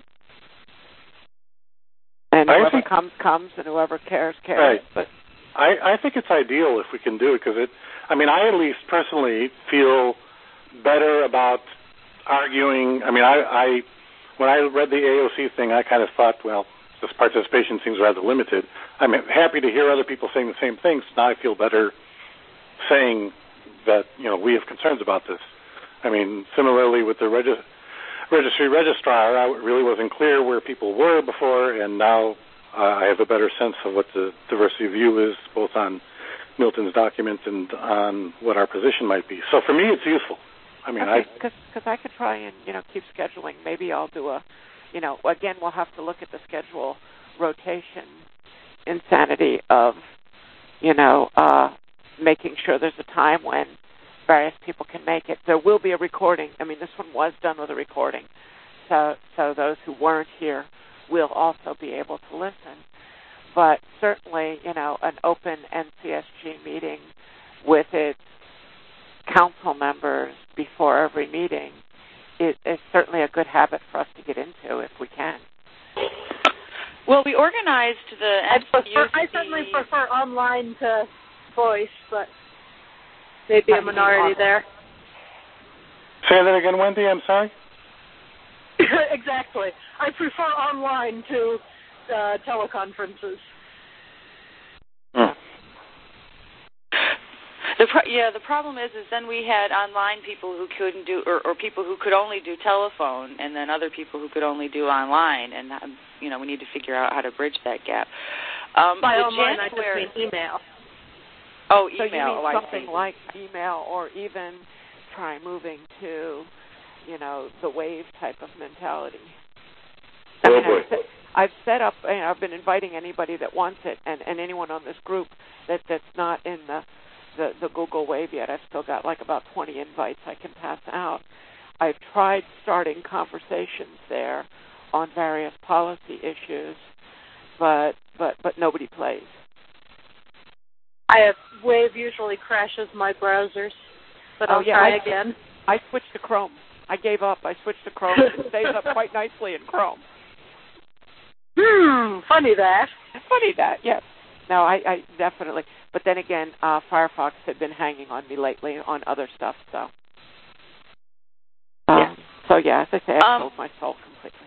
And I whoever think, comes, comes, and whoever cares, cares. Right. But I, I think it's ideal if we can do it, because it, I mean, I at least personally feel better about arguing. I mean, I, I when I read the A O C thing, I kind of thought, well, this participation seems rather limited. I'm happy to hear other people saying the same things. Now I feel better saying that, you know, we have concerns about this. I mean, similarly with the registry. Registry registrar, I really wasn't clear where people were before, and now uh, I have a better sense of what the diversity of view is, both on Milton's document and on what our position might be. So for me, it's useful. I mean, okay, I because I could try and you know keep scheduling. Maybe I'll do a, you know, again we'll have to look at the schedule rotation insanity of, you know, uh, making sure there's a time when various people can make it. There will be a recording. I mean, this one was done with a recording, so so those who weren't here will also be able to listen. But certainly, you know, an open N C S G meeting with its council members before every meeting is, is certainly a good habit for us to get into if we can. Well, we organized the I, prefer, N C U C. I certainly prefer online to voice, but maybe a minority there. Say that again, Wendy. I'm sorry. Exactly. I prefer online to uh, teleconferences. Hmm. The pro- yeah, the problem is, is then we had online people who couldn't do, or, or people who could only do telephone, and then other people who could only do online, and um, you know, we need to figure out how to bridge that gap. Um, By the online, January, I just mean email. Oh, email. So you mean oh, something I see. like email, or even try moving to, you know, the wave type of mentality. Oh, I mean, boy. I've, set, I've set up, you know, I've been inviting anybody that wants it, and, and anyone on this group that, that's not in the, the, the Google Wave yet. I've still got like about twenty invites I can pass out. I've tried starting conversations there on various policy issues, but but but nobody plays. I have Wave usually crashes my browsers, but Oh, I'll yeah, try I, again. I switched to Chrome. I gave up. I switched to Chrome. It stays up quite nicely in Chrome. Hmm, funny that. Funny that, yes. No, I, I definitely. But then again, uh, Firefox had been hanging on me lately on other stuff, so. Um, Yeah. So, yeah, as I say, I Um, sold my soul completely.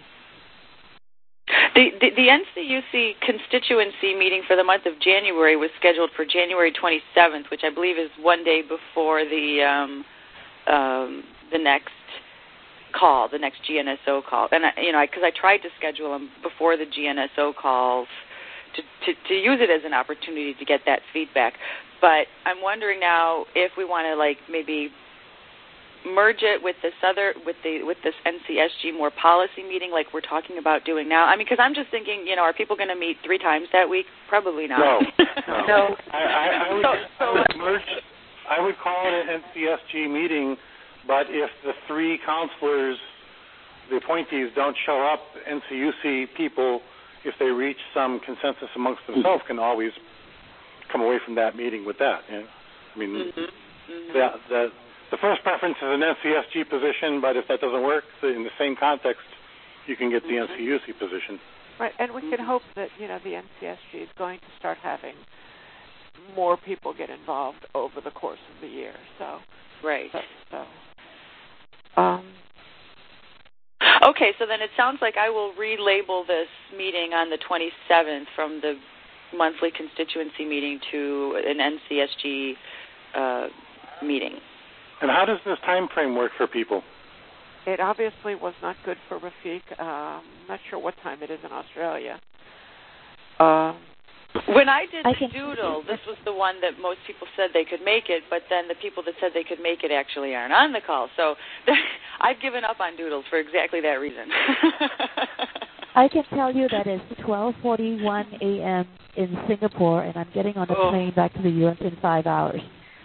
The, the the N C U C constituency meeting for the month of January was scheduled for January twenty-seventh, which I believe is one day before the um, um, the next call, the next G N S O call. And I, you know, because I, I tried to schedule them before the G N S O calls to, to to use it as an opportunity to get that feedback. But I'm wondering now if we want to like maybe merge it with this other, with the with this N C S G more policy meeting, like we're talking about doing now. I mean, because I'm just thinking, you know, are people going to meet three times that week? Probably not. No, no. no. I, I, I, would, So, so I would merge. I would call it an N C S G meeting, but if the three counselors, the appointees, don't show up, N C U C people, if they reach some consensus amongst themselves, can always come away from that meeting with that. You know? I mean, mm-hmm. Mm-hmm. that that. The first preference is an N C S G position, but if that doesn't work, in the same context, you can get the N C U C position. Right, and we can hope that, you know, the N C S G is going to start having more people get involved over the course of the year. So, right. So, so um, okay, so then it sounds like I will relabel this meeting on the twenty-seventh from the monthly constituency meeting to an N C S G uh, meeting. And how does this time frame work for people? It obviously was not good for Rafiq. Um, I'm not sure what time it is in Australia. Um, when I did I the can... doodle, this was the one that most people said they could make it, but then the people that said they could make it actually aren't on the call. So I've given up on doodles for exactly that reason. I can tell you that it's twelve forty-one a.m. in Singapore, and I'm getting on a oh. plane back to the U S in five hours.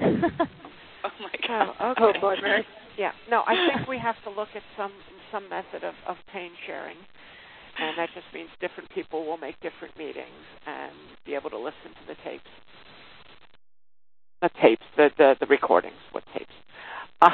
Oh, my God. Oh, okay. Oh, boy, Mary. Yeah. No, I think we have to look at some some method of, of pain sharing, and that just means different people will make different meetings and be able to listen to the tapes. The tapes, the the, the recordings. What tapes? Uh,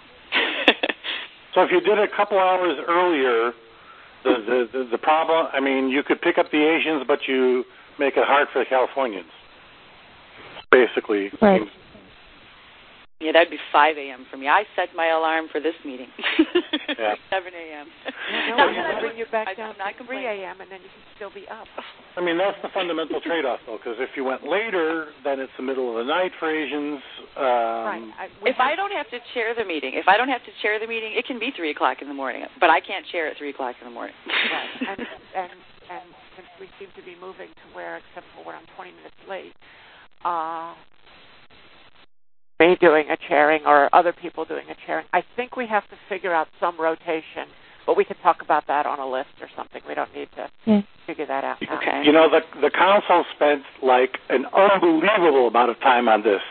So if you did a couple hours earlier, the, the, the, the problem, I mean, you could pick up the Asians, but you make it hard for the Californians, basically. Right. Seems. Yeah, that'd be five a.m. for me. I set my alarm for this meeting. Yeah. seven a.m. No, no, we'll bring you back I, down I'm not to three a.m. and then you can still be up. I mean, that's the fundamental trade-off, though, because if you went later, then it's the middle of the night for Asians. Um, Right. I, if I don't have to chair the meeting, if I don't have to chair the meeting, it can be three o'clock in the morning, but I can't chair at three o'clock in the morning. Right. And, and, and since we seem to be moving to where, except for where I'm twenty minutes late, uh, me doing a chairing or other people doing a chairing, I think we have to figure out some rotation, but we can talk about that on a list or something. We don't need to Yeah. figure that out now. Okay. You know, the the council spent like an unbelievable amount of time on this.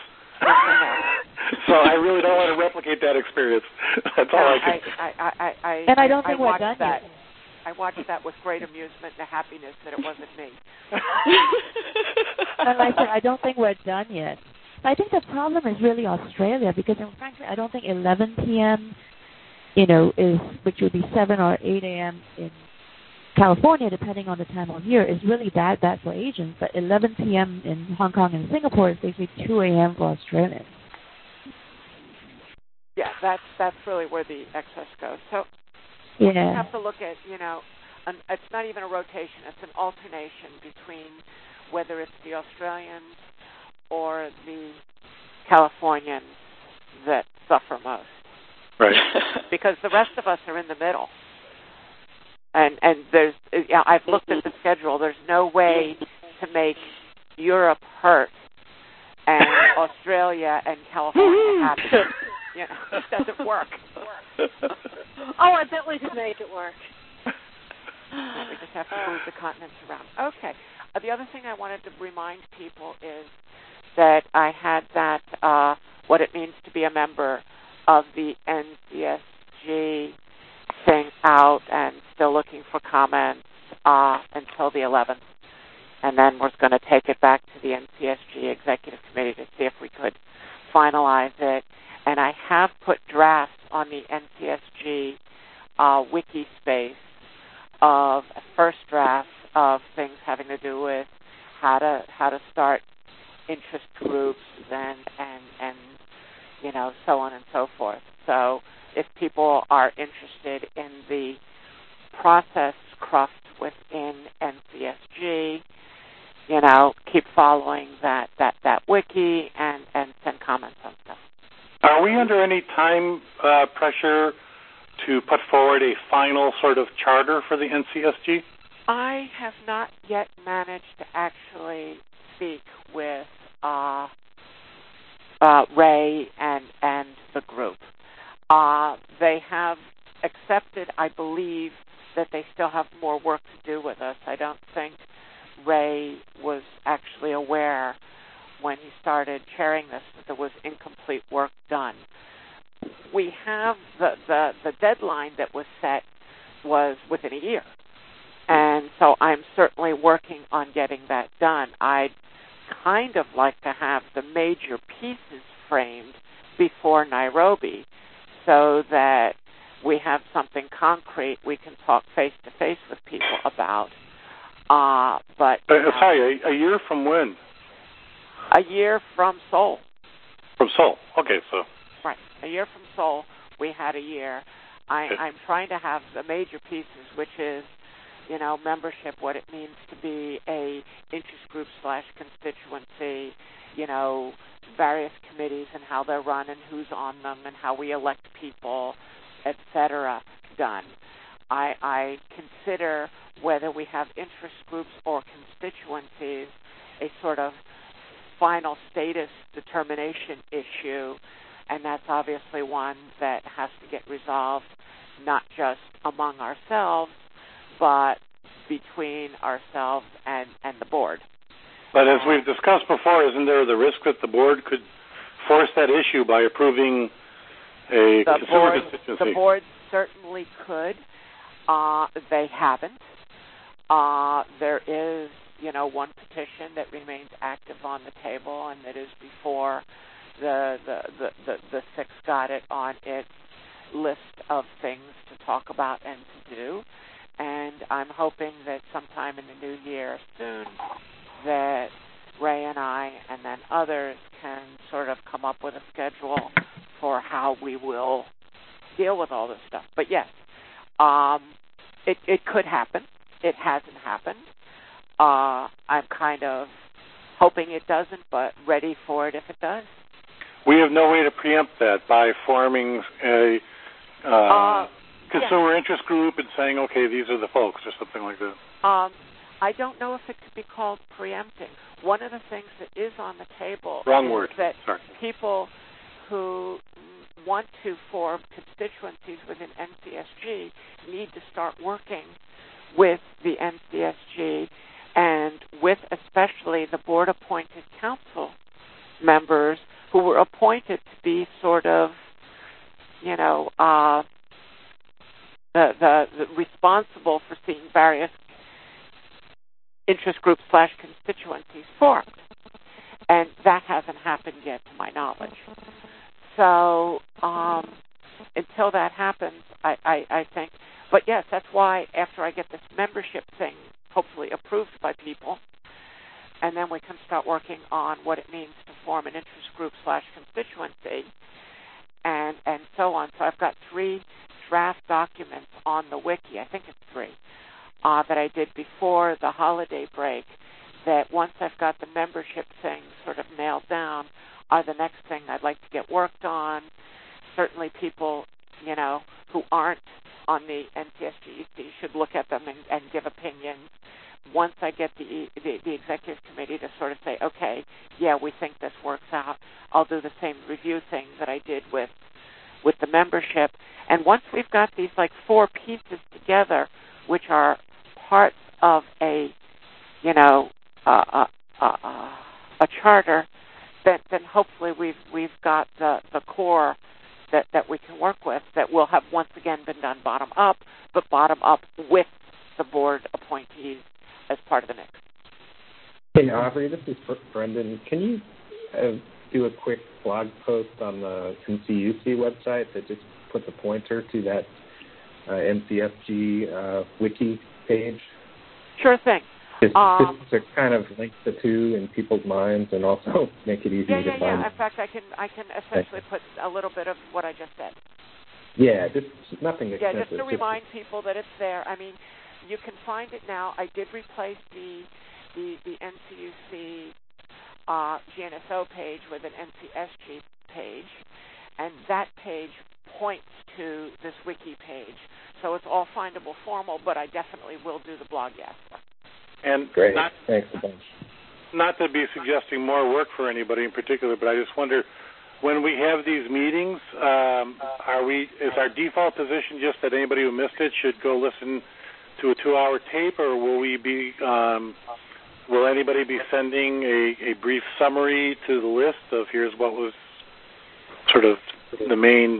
So I really don't want to replicate that experience. That's all I can. I, I, I, I, And I don't think I we're watched done that. yet. I watched that with great amusement and happiness that it wasn't me. And like I said, I don't think we're done yet. But I think the problem is really Australia because, frankly, I don't think eleven p.m. you know is which would be seven or eight a.m. in California, depending on the time of year, is really that bad for Asians. But eleven p.m. in Hong Kong and Singapore is basically two a.m. for Australians. Yeah, that's that's really where the excess goes. So yeah. you have to look at, you know, an, it's not even a rotation, it's an alternation between whether it's the Australians or the Californians that suffer most. Right. Because the rest of us are in the middle. And and there's, yeah, I've looked at the schedule. There's no way to make Europe hurt and Australia and California happy. You know, it doesn't work. Oh, I bet we could make it work. We just have to move the continents around. Okay. Uh, the other thing I wanted to remind people is that I had that, uh, what it means to be a member of the N C S G thing out and still looking for comments uh, until the eleventh. And then we're going to take it back to the N C S G Executive Committee to see if we could finalize it. And I have put drafts on the N C S G uh, wiki space of a first draft of things having to do with how to how to start interest groups and and and you know so on and so forth. So if people are interested in the process craft within N C S G, you know, keep following that that that wiki and and send comments on stuff. Are we under any time uh, pressure to put forward a final sort of charter for the N C S G? I have not yet managed to actually speak with uh, uh, Ray and, and the group. Uh, they have accepted, I believe, that they still have more work to do with us. I don't think Ray was actually aware when he started chairing this that there was incomplete work done. We have the, the, the deadline that was set was within a year. And so I'm certainly working on getting that done. I'd kind of like to have the major pieces framed before Nairobi so that we have something concrete we can talk face-to-face with people about. Uh, but uh, Sorry, a, a year from when? A year from Seoul. From Seoul. Okay, so. Right. A year from Seoul, we had a year. I, okay. I'm trying to have the major pieces, which is, you know, membership, what it means to be a interest group slash constituency, you know, various committees and how they're run and who's on them and how we elect people, et cetera, done. I, I consider whether we have interest groups or constituencies a sort of final status determination issue, and that's obviously one that has to get resolved not just among ourselves, but between ourselves and, and the board. But as we've discussed before, isn't there the risk that the board could force that issue by approving a the consumer board, constituency? The board certainly could. Uh, they haven't. Uh, there is, you know, one petition that remains active on the table, and that is before the the, the, the, the six got it on its list of things to talk about and to do. And I'm hoping that sometime in the new year soon that Ray and I and then others can sort of come up with a schedule for how we will deal with all this stuff. But yes, um, it, it could happen. It hasn't happened. Uh, I'm kind of hoping it doesn't, but ready for it if it does. We have no way to preempt that by forming a uh, uh, consumer yeah. interest group and saying, okay, these are the folks, or something like that. Um, I don't know if it could be called preempting. One of the things that is on the table Wrong is word. that Sorry. people who want to form constituencies within N C S G need to start working with the N C S G and with especially the board-appointed council members who were appointed to be sort of, you know, uh, the, the, the responsible for seeing various interest groups slash constituencies formed. And that hasn't happened yet, to my knowledge. So um, until that happens, I, I, I think. But yes, that's why after I get this membership thing hopefully approved by people, and then we can start working on what it means to form an interest group slash constituency, and and so on. So I've got three draft documents on the wiki. I think it's three uh, that I did before the holiday break. That once I've got the membership thing sort of nailed down, are the next thing I'd like to get worked on. Certainly, people, you know, who aren't on the N C S G E C should look at them and, and give opinions. Once I get the, the the executive committee to sort of say, okay, yeah, we think this works out, I'll do the same review thing that I did with with the membership. And once we've got these like four pieces together, which are parts of a, you know, uh, uh, uh, a charter, then then hopefully we've we've got the the core that that we can work with that will have once again been done bottom up, but bottom up with the board appointees as part of the mix. Hey, Aubrey, this is Brendan. Can you uh, do a quick blog post on the N C U C website that just puts a pointer to that uh, N C S G uh, wiki page? Sure thing. Just, um, just to kind of link the two in people's minds and also make it easy yeah, to yeah, find. Yeah, in fact, I can I can essentially put a little bit of what I just said. Yeah, just nothing expensive. Yeah, just to remind people that it's there. I mean, you can find it now. I did replace the the, the N C U C uh, G N S O page with an N C S G page, and that page points to this wiki page. So it's all findable formal, but I definitely will do the blog, yes. And Great. Not, Thanks a bunch. Not to be suggesting more work for anybody in particular, but I just wonder, when we have these meetings, um, are we? Is our default position just that anybody who missed it should go listen to a two-hour tape, or will we be? Um, will anybody be sending a, a brief summary to the list of here's what was sort of the main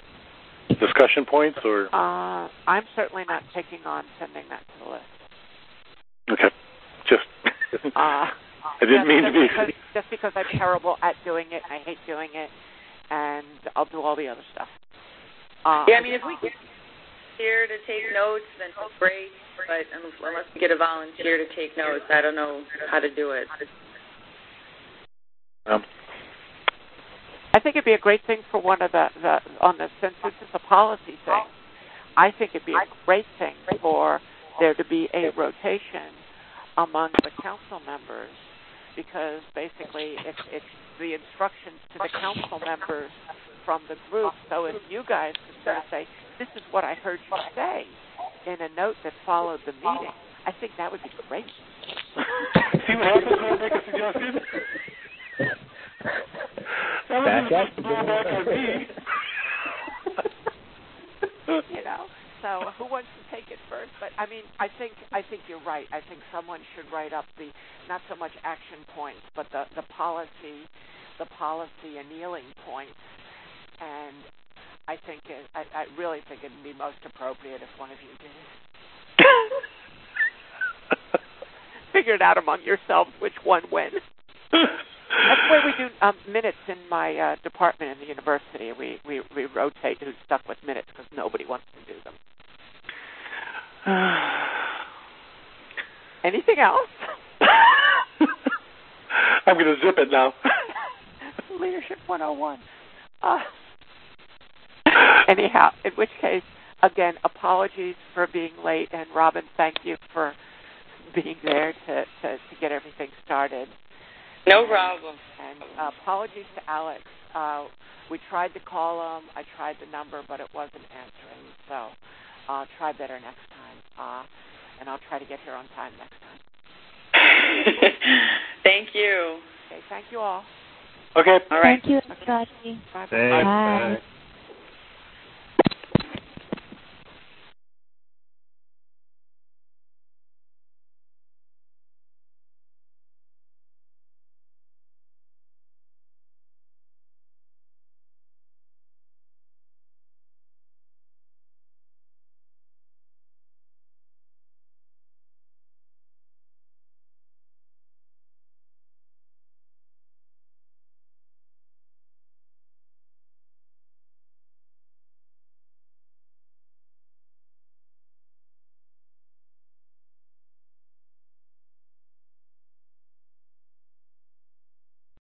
discussion points, or? Uh, I'm certainly not taking on sending that to the list. Okay, just. uh, I didn't just, mean just to be. Because, just because I'm terrible at doing it, I hate doing it, and I'll do all the other stuff. Uh, yeah, I mean, if we get here to take notes, then it's great. But unless we get a volunteer to take notes, I don't know how to do it. Um, I think it'd be a great thing for one of the, the on the since this is a policy thing. I think it'd be a great thing for there to be a rotation among the council members, because basically it's, it's the instructions to the council members from the group. So if you guys could sort of say, this is what I heard you say in a note that followed the meeting, I think that would be great. See what happens when I make a suggestion? That was just to blow back on me. You know, so who wants to take it first? But I mean, I think I think you're right. I think someone should write up the not so much action points, but the, the policy, the policy annealing points. And I think it, I, I really think it'd be most appropriate if one of you did. Figure it out among yourselves which one wins. That's the way we do um, minutes in my uh, department in the university. We, we, we rotate who's stuck with minutes because nobody wants to do them. Anything else? I'm going to zip it now. Leadership one oh one. Uh, anyhow, in which case, again, apologies for being late. And Robin, thank you for being there to, to, to get everything started. No problem. And uh, apologies to Alex. Uh, we tried to call him. I tried the number, but it wasn't answering. So uh, try better next time. Uh, and I'll try to get here on time next time. Thank you. Okay, thank you all. Okay. All right. Thank you, everybody. Bye. Thanks. Bye. Bye.